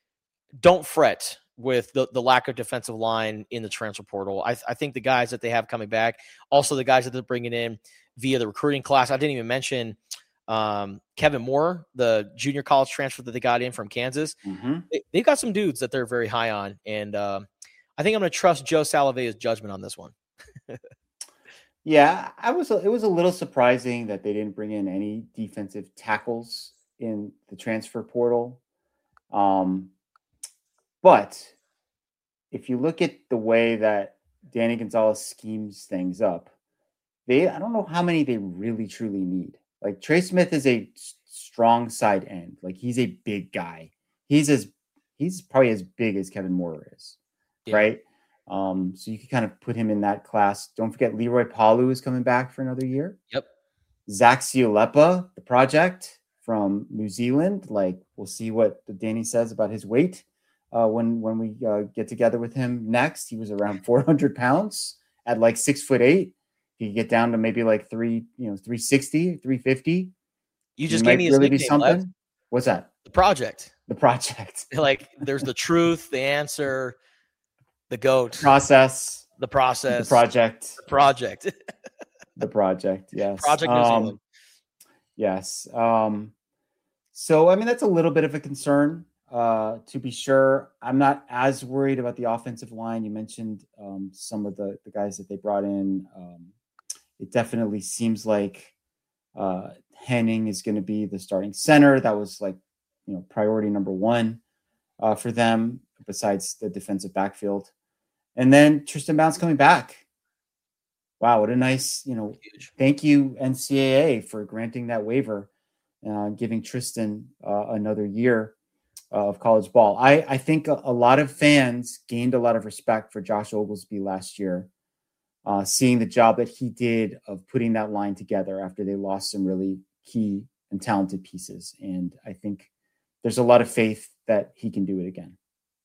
don't fret with the, the lack of defensive line in the transfer portal. I, I think the guys that they have coming back, also the guys that they're bringing in via the recruiting class. I didn't even mention um, Kevin Moore, the junior college transfer that they got in from Kansas. Mm-hmm. They, they've got some dudes that they're very high on. And um, I think I'm going to trust Joe Salave's judgment on this one. Yeah, I was. It was a little surprising that they didn't bring in any defensive tackles in the transfer portal. Um, but if you look at the way that Danny Gonzalez schemes things up, they I don't know how many they really truly need. Like, Trey Smith is a strong side end. Like, he's a big guy. He's as he's probably as big as Kevin Moore is, yeah. Right? Um, so you can kind of put him in that class. Don't forget Leroy Palu is coming back for another year. Yep. Zach Siolepa, the project from New Zealand. Like, we'll see what Danny says about his weight uh, when when we uh, get together with him next. He was around four hundred pounds at like six foot eight. He could get down to maybe like three, you know, three sixty, three fifty. You just gave me his really nickname, be something. Lev. What's that? The project. The project. Like, there's the truth, the answer, the goat, process, the process, the project, the project, the project. Yes. Project New um, Zealand. Yes. Um, So, I mean, that's a little bit of a concern, uh, to be sure. I'm not as worried about the offensive line. You mentioned um, some of the, the guys that they brought in. Um, it definitely seems like uh, Henning is going to be the starting center. That was like, you know, priority number one uh, for them, besides the defensive backfield. And then Tristan Bounce coming back. Wow, what a nice, you know, Huge. Thank you, N C double A, for granting that waiver, uh, giving Tristan uh, another year uh, of college ball. I, I think a, a lot of fans gained a lot of respect for Josh Oglesby last year, uh, seeing the job that he did of putting that line together after they lost some really key and talented pieces. And I think there's a lot of faith that he can do it again.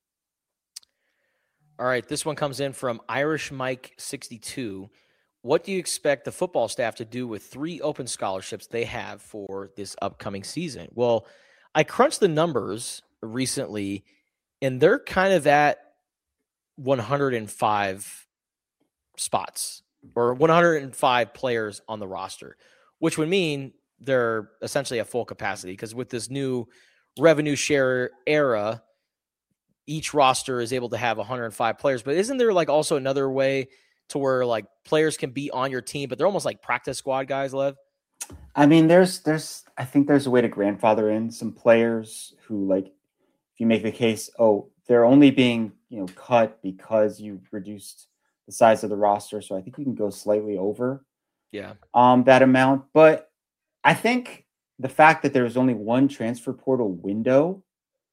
All right, this one comes in from Irish Mike sixty-two. What do you expect the football staff to do with three open scholarships they have for this upcoming season? Well, I crunched the numbers recently, and they're kind of at one hundred five spots or one hundred five players on the roster, which would mean they're essentially at full capacity, because with this new revenue share era, each roster is able to have one hundred five players. But isn't there like also another way to where like players can be on your team, but they're almost like practice squad guys, Lev? I mean, there's, there's, I think there's a way to grandfather in some players who, like, if you make the case, oh, they're only being, you know, cut because you reduced the size of the roster. So I think you can go slightly over yeah, um, that amount. But I think the fact that there was only one transfer portal window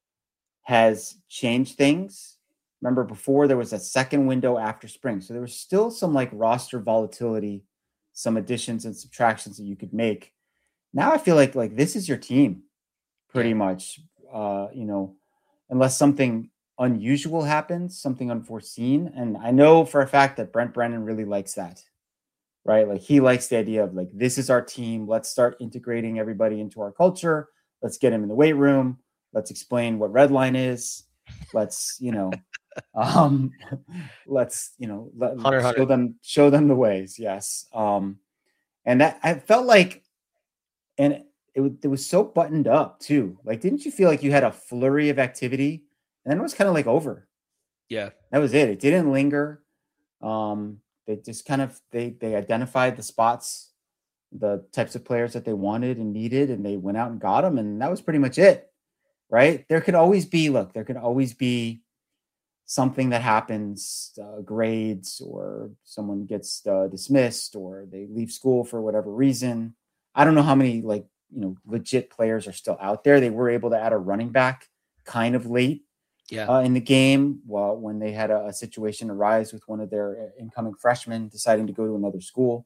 has changed things. Remember, before there was a second window after spring. So there was still some like roster volatility, some additions and subtractions that you could make. Now I feel like like this is your team pretty yeah. much, uh, you know, unless something unusual happens, something unforeseen. And I know for a fact that Brent Brennan really likes that, right? Like he likes the idea of like, this is our team. Let's start integrating everybody into our culture. Let's get him in the weight room. Let's explain what red line is. Let's, you know, um, let's, you know, let, Hunter, show Hunter. them, show them the ways. Yes. Um, and that I felt like, and it, it was so buttoned up too. Like, didn't you feel like you had a flurry of activity and then it was kind of like over? Yeah, that was it. It didn't linger. Um, they just kind of, they, they identified the spots, the types of players that they wanted and needed, and they went out and got them. And that was pretty much it. Right. There could always be, look, there could always be something that happens, uh, grades, or someone gets uh, dismissed, or they leave school for whatever reason. I don't know how many like, you know, legit players are still out there. They were able to add a running back kind of late yeah. uh, in the game well, when they had a, a situation arise with one of their incoming freshmen deciding to go to another school.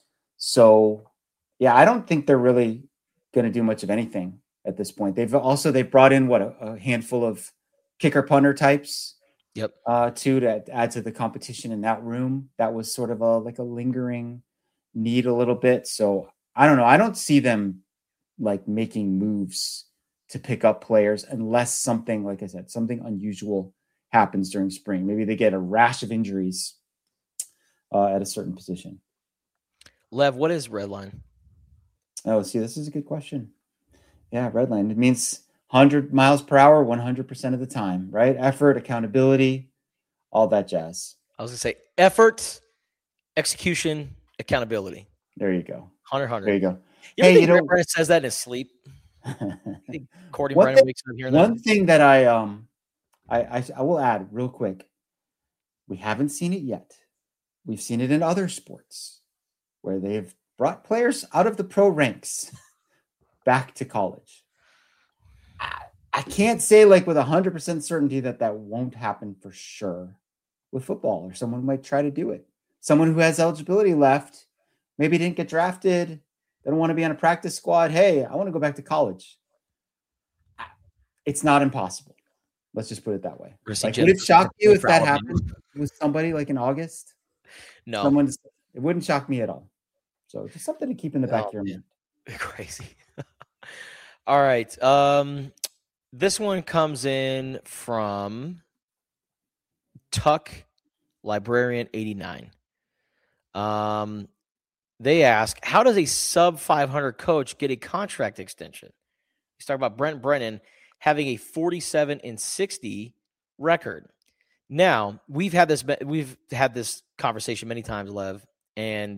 So, yeah, I don't think they're really going to do much of anything at this point. They've also, they've brought in what a, a handful of kicker punter types. Yep. Uh, too, to add to the competition in that room. That was sort of a, like a lingering need a little bit. So I don't know. I don't see them like making moves to pick up players unless something, like I said, something unusual happens during spring. Maybe they get a rash of injuries uh, at a certain position. Lev, what is redline? Oh, see, this is a good question. Yeah, redline. It means one hundred miles per hour, one hundred percent of the time, right? Effort, accountability, all that jazz. I was going to say effort, execution, accountability. There you go. one hundred, one hundred. There you go. You hey, you know, Brennan says that in his sleep. Cordy Brennan thing, wakes up hearing one that. thing that I um I, I I will add real quick. We haven't seen it yet. We've seen it in other sports where they've brought players out of the pro ranks back to college. I, I can't say like with one hundred percent certainty that that won't happen for sure with football, or someone might try to do it. Someone who has eligibility left, maybe didn't get drafted, they don't want to be on a practice squad. Hey, I want to go back to college. It's not impossible. Let's just put it that way. Like, would it shock you if that happened with somebody like in August? No. Someone, it wouldn't shock me at all. So just something to keep in the back oh, of your mind. Crazy. All right. Um, this one comes in from Tuck Librarian eighty-nine. Um, they ask, how does a sub five hundred coach get a contract extension? He's talking about Brent Brennan having a forty-seven and sixty record. Now, we've had this we've had this conversation many times, Lev, and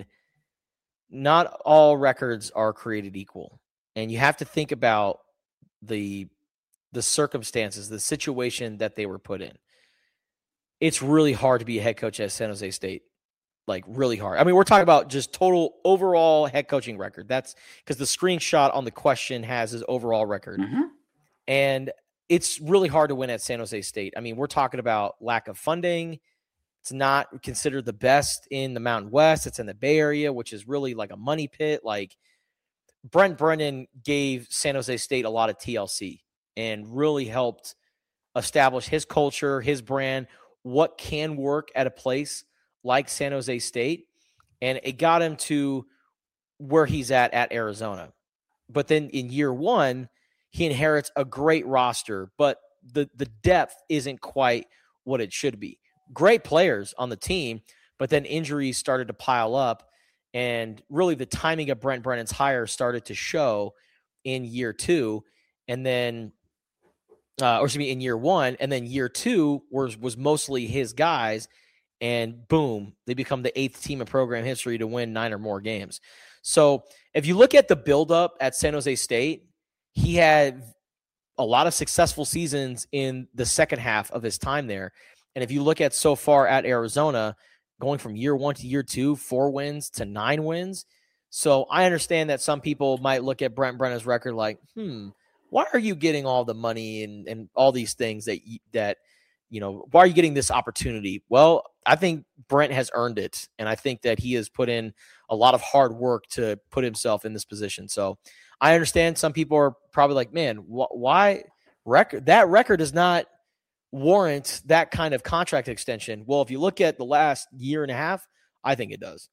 not all records are created equal. And you have to think about the the circumstances, the situation that they were put in. It's really hard to be a head coach at San Jose State. Like, really hard. I mean, we're talking about just total overall head coaching record. That's because the screenshot on the question has his overall record. Mm-hmm. And it's really hard to win at San Jose State. I mean, we're talking about lack of funding. It's not considered the best in the Mountain West. It's in the Bay Area, which is really like a money pit. Like, Brent Brennan gave San Jose State a lot of T L C and really helped establish his culture, his brand, what can work at a place like San Jose State. And it got him to where he's at at Arizona. But then in year one, he inherits a great roster, but the, the depth isn't quite what it should be. Great players on the team, but then injuries started to pile up. And really the timing of Brent Brennan's hire started to show in year two. And then, uh, or excuse me, in year one. And then year two was, was mostly his guys. And boom, they become the eighth team in program history to win nine or more games. So if you look at the buildup at San Jose State, he had a lot of successful seasons in the second half of his time there. And if you look at so far at Arizona, going from year one to year two, four wins to nine wins. So I understand that some people might look at Brent Brennan's record like, hmm, why are you getting all the money and, and all these things that, you, that, you know, why are you getting this opportunity? Well, I think Brent has earned it. And I think that he has put in a lot of hard work to put himself in this position. So I understand some people are probably like, man, wh- why record that record does not warrant that kind of contract extension. Well, if you look at the last year and a half, I think it does.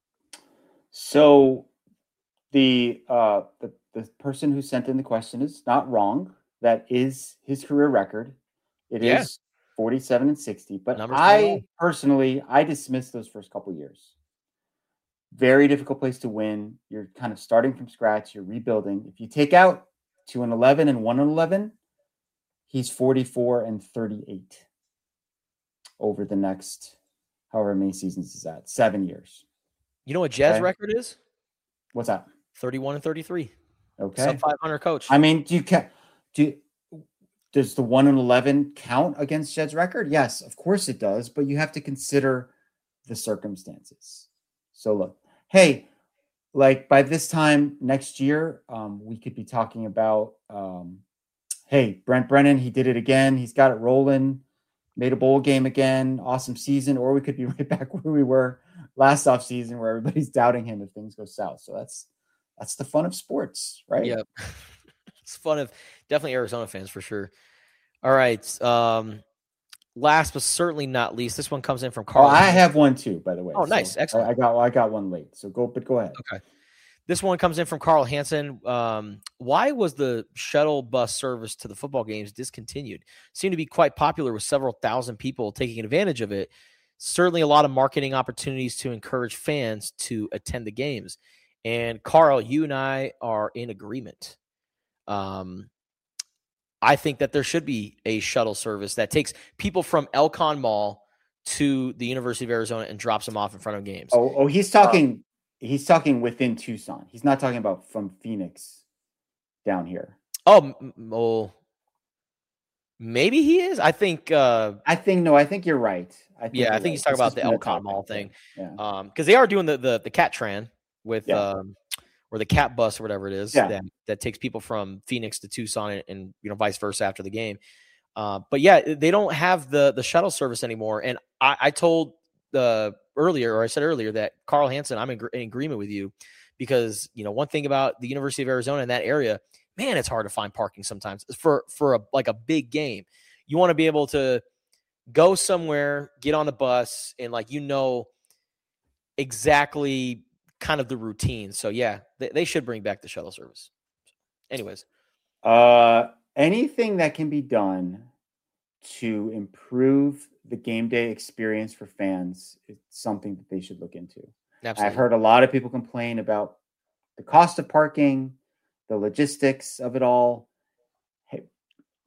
So the, uh, the, the person who sent in the question is not wrong. That is his career record. It yeah. is forty-seven and sixty, but Numbers I personally, I dismiss those first couple years. Very difficult place to win. You're kind of starting from scratch. You're rebuilding. If you take out two and eleven and one and eleven, he's forty-four and thirty-eight over the next however many seasons is that? Seven years. You know what Jed's okay. record is? What's that? thirty-one and thirty-three. Okay. Sub five hundred coach. I mean, do you ca- do does the one and eleven count against Jed's record? Yes, of course it does, but you have to consider the circumstances. So look, hey, like by this time next year, um, we could be talking about, um, hey, Brent Brennan, he did it again. He's got it rolling, made a bowl game again, awesome season. Or we could be right back where we were last offseason where everybody's doubting him if things go south. So that's that's the fun of sports, right? Yeah, it's fun of definitely Arizona fans for sure. All right. Um, last but certainly not least, this one comes in from Carl. Oh, I have one too, by the way. Oh, nice. So Excellent. I, I got I got one late. So go, but go ahead. Okay. This one comes in from Carl Hansen. Um, why was the shuttle bus service to the football games discontinued? Seemed to be quite popular with several thousand people taking advantage of it. Certainly a lot of marketing opportunities to encourage fans to attend the games. And Carl, you and I are in agreement. Um, I think that there should be a shuttle service that takes people from Elcon Mall to the University of Arizona and drops them off in front of games. Oh, oh he's talking um, he's talking within Tucson. He's not talking about from Phoenix down here. Oh, oh maybe he is. I think uh, I think no, I think you're right. I think yeah, I think right. he's talking this about the Elcon Mall thing. Yeah. Um, because they are doing the the the Cat Tran with yeah. um or the Cat Bus or whatever it is yeah. that, that takes people from Phoenix to Tucson and, and you know vice versa after the game. Uh, but yeah, they don't have the the shuttle service anymore. And I, I told the uh, earlier, or I said earlier, that Carl Hansen, I'm in, in agreement with you because you know one thing about the University of Arizona in that area, man, it's hard to find parking sometimes for for a like a big game. You want to be able to go somewhere, get on the bus, and like you know exactly kind of the routine. So yeah, they, they should bring back the shuttle service. Anyways, uh, anything that can be done to improve the game day experience for fans is something that they should look into. Absolutely. I've heard a lot of people complain about the cost of parking, the logistics of it all.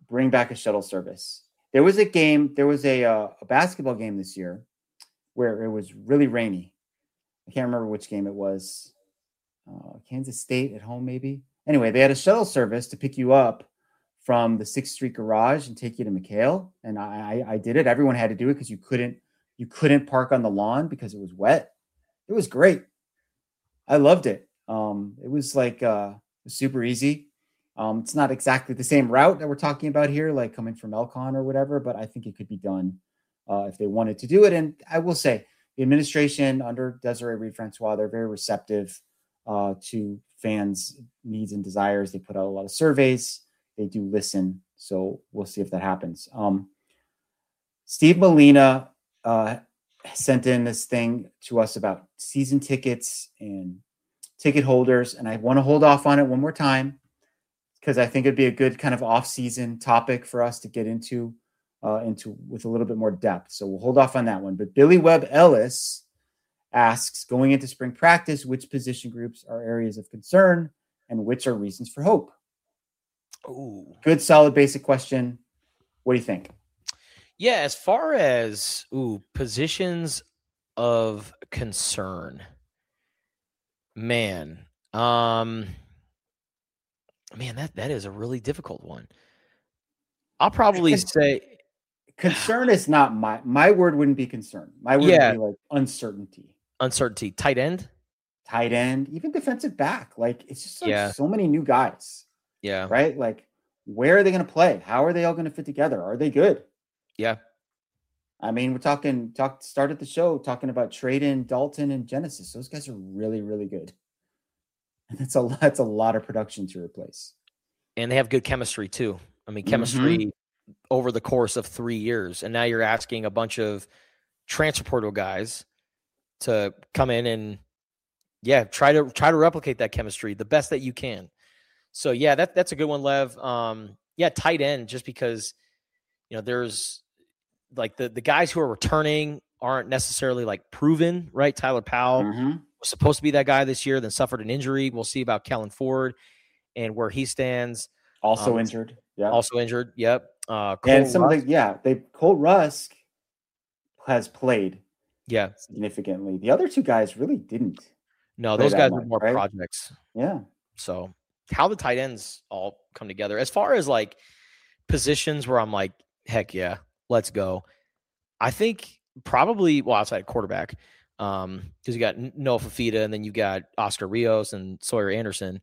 bring back a shuttle service. There was a game, there was a, uh, a basketball game this year where it was really rainy. I can't remember which game it was. Uh, Kansas State at home, maybe. Anyway, they had a shuttle service to pick you up from the sixth Street garage and take you to McHale. And I, I, I did it. Everyone had to do it because you couldn't, you couldn't park on the lawn because it was wet. It was great. I loved it. Um, it was like uh, super easy. Um, it's not exactly the same route that we're talking about here, like coming from Elkhorn or whatever, but I think it could be done uh, if they wanted to do it. And I will say the administration under Desiree Reed-Francois, they're very receptive uh, to fans' needs and desires. They put out a lot of surveys. They do listen. So we'll see if that happens. Um, Steve Molina uh, sent in this thing to us about season tickets and ticket holders. And I want to hold off on it one more time, because I think it'd be a good kind of off-season topic for us to get into, uh, into with a little bit more depth. So we'll hold off on that one. But Billy Webb Ellis asks, going into spring practice, which position groups are areas of concern and which are reasons for hope? Ooh. Good, solid, basic question. What do you think? Yeah, as far as ooh positions of concern, man, um. Man, that, that is a really difficult one. I'll probably Con- say concern is not my my word. Wouldn't be concern. My word yeah, would be like uncertainty. Uncertainty. Tight end, tight end, even defensive back. Like it's just like yeah, so many new guys. yeah, right. Like where are they going to play? How are they all going to fit together? Are they good? Yeah. I mean, we're talking. Talk started the show talking about Traden, Dalton, and Genesis. Those guys are really, really good. And that's a lot. That's a lot of production to replace. And they have good chemistry too. I mean, chemistry mm-hmm. over the course of three years. And now you're asking a bunch of transfer portal guys to come in and yeah, try to try to replicate that chemistry the best that you can. So yeah, that that's a good one, Lev. Um, yeah, tight end, just because you know there's like the the guys who are returning aren't necessarily like proven, right? Tyler Powell mm-hmm. was supposed to be that guy this year, then suffered an injury. We'll see about Kellen Ford and where he stands. Also um, injured. Yeah. Also injured. Yep. Uh, Cole and some Rusk. of the yeah, they Cole Rusk has played. Yeah. Significantly. The other two guys really didn't. No, those guys much, are more right? projects. Yeah. So how the tight ends all come together as far as like positions where I'm like, heck yeah, let's go. I think probably, well, outside quarterback, um, because you got Noah Fafita and then you got Oscar Rios and Sawyer Anderson.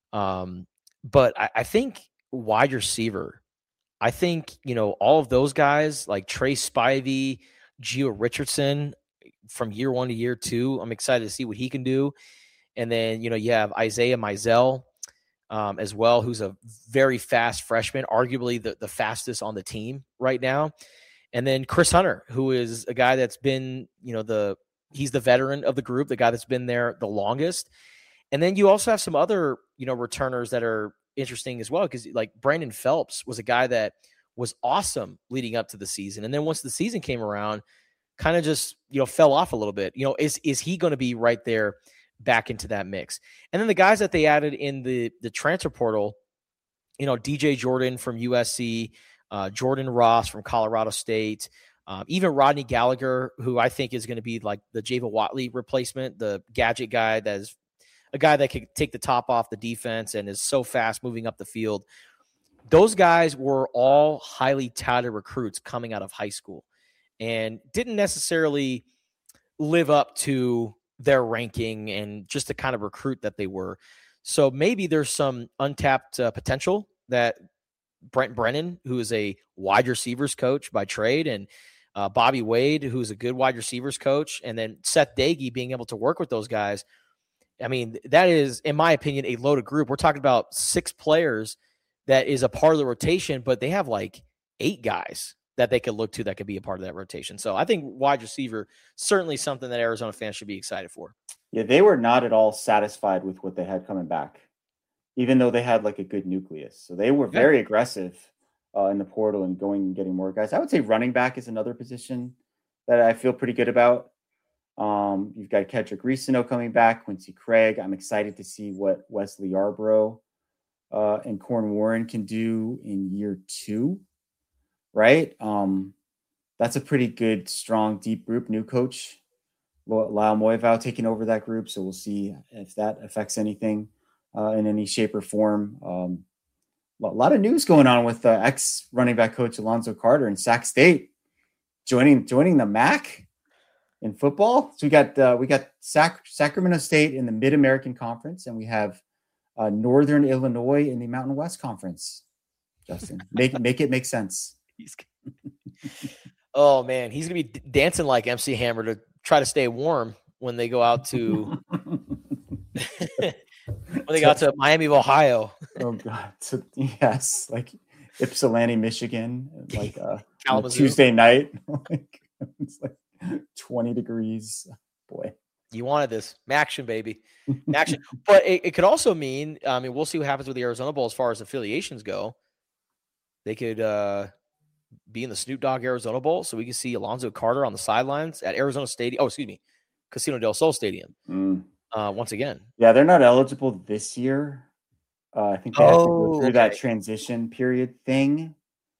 Um, but I, I think wide receiver, I think, you know, all of those guys like Trey Spivey, Gio Richardson from year one to year two, I'm excited to see what he can do. And then, you know, you have Isaiah Mizell um, as well, who's a very fast freshman, arguably the, the fastest on the team right now. And then Chris Hunter, who is a guy that's been, you know, the he's the veteran of the group, the guy that's been there the longest. And then you also have some other, you know, returners that are interesting as well, because like Brandon Phelps was a guy that was awesome leading up to the season. And then once the season came around, kind of just, you know, fell off a little bit. You know, is is he going to be right there back into that mix? And then the guys that they added in the the transfer portal, you know, D J Jordan from U S C, uh, Jordan Ross from Colorado State, um, even Rodney Gallagher, who I think is going to be like the Java Watley replacement, the gadget guy that is a guy that could take the top off the defense and is so fast moving up the field. Those guys were all highly touted recruits coming out of high school and didn't necessarily live up to their ranking and just the kind of recruit that they were. So maybe there's some untapped uh, potential that Brent Brennan, who is a wide receivers coach by trade, and uh, Bobby Wade, who's a good wide receivers coach, and then Seth Dagey being able to work with those guys. I mean, that is, in my opinion, a loaded group. We're talking about six players that is a part of the rotation, but they have like eight guys that they could look to that could be a part of that rotation. So I think wide receiver, certainly something that Arizona fans should be excited for. Yeah, they were not at all satisfied with what they had coming back, even though they had like a good nucleus. So they were very yeah. aggressive uh, in the portal and going and getting more guys. I would say running back is another position that I feel pretty good about. Um, you've got Kedrick Reesino coming back, Quincy Craig. I'm excited to see what Wesley Yarbrough uh, and Corn Warren can do in year two, right? Um, that's a pretty good, strong, deep group. New coach, Lyle Moivau taking over that group. So we'll see if that affects anything uh, in any shape or form. Um, a lot of news going on with uh, ex running back coach Alonzo Carter in Sac State joining joining the M A C in football. So we got uh, we got Sac- Sacramento State in the Mid American Conference, and we have uh, Northern Illinois in the Mountain West Conference. Justin, make make it make sense. Oh man, he's gonna be d- dancing like M C Hammer to try to stay warm when they go out to when they got to Miami of Ohio. Oh God, so, yes, like Ypsilanti, Michigan, like uh, on a Tuesday night, like it's like twenty degrees. Boy, you wanted this action, baby, action. But it, it could also mean, I mean, we'll see what happens with the Arizona Bowl as far as affiliations go. They could uh, be in the Snoop Dogg Arizona Bowl, so we can see Alonzo Carter on the sidelines at Arizona Stadium. Oh, excuse me, Casino del Sol Stadium. Mm. Uh, once again, yeah, they're not eligible this year. Uh, I think they have oh, to go through okay. that transition period thing.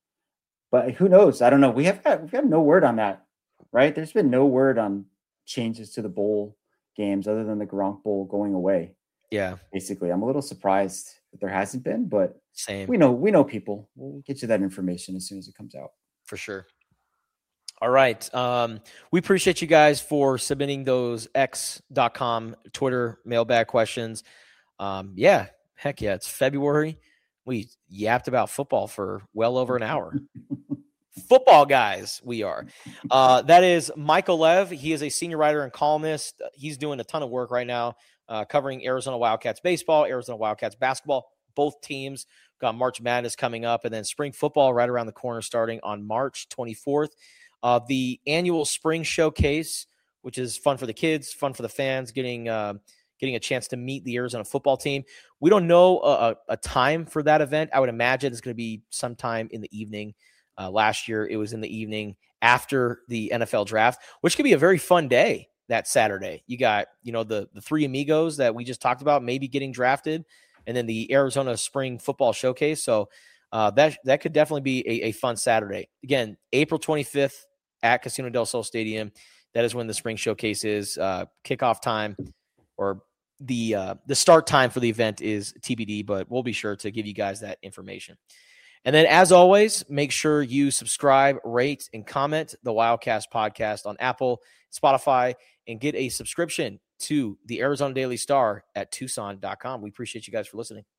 But who knows? I don't know. We have got we've got no word on that, right? There's been no word on changes to the bowl games other than the Gronk Bowl going away. Yeah, basically, I'm a little surprised that there hasn't been, but same. We know we know people. We'll get you that information as soon as it comes out. For sure. All right. Um, we appreciate you guys for submitting those X dot com Twitter mailbag questions. Um, yeah, heck yeah, it's February. We yapped about football for well over an hour. Football guys, we are. Uh, that is Michael Lev. He is a senior writer and columnist. He's doing a ton of work right now uh, covering Arizona Wildcats baseball, Arizona Wildcats basketball, both teams. Got March Madness coming up, and then spring football right around the corner starting on March twenty-fourth. Uh, the annual spring showcase, which is fun for the kids, fun for the fans, getting uh, getting a chance to meet the Arizona football team. We don't know a, a time for that event. I would imagine it's going to be sometime in the evening. Uh, last year, it was in the evening after the N F L draft, which could be a very fun day that Saturday. You got, you know, the, the three amigos that we just talked about maybe getting drafted, and then the Arizona Spring Football Showcase. So uh, that that could definitely be a, a fun Saturday. Again, April twenty-fifth at Casino del Sol Stadium. That is when the Spring Showcase is. Uh, kickoff time or the uh, the start time for the event is T B D, but we'll be sure to give you guys that information. And then, as always, make sure you subscribe, rate, and comment the Wildcast podcast on Apple, Spotify, and get a subscription to the Arizona Daily Star at Tucson dot com. We appreciate you guys for listening.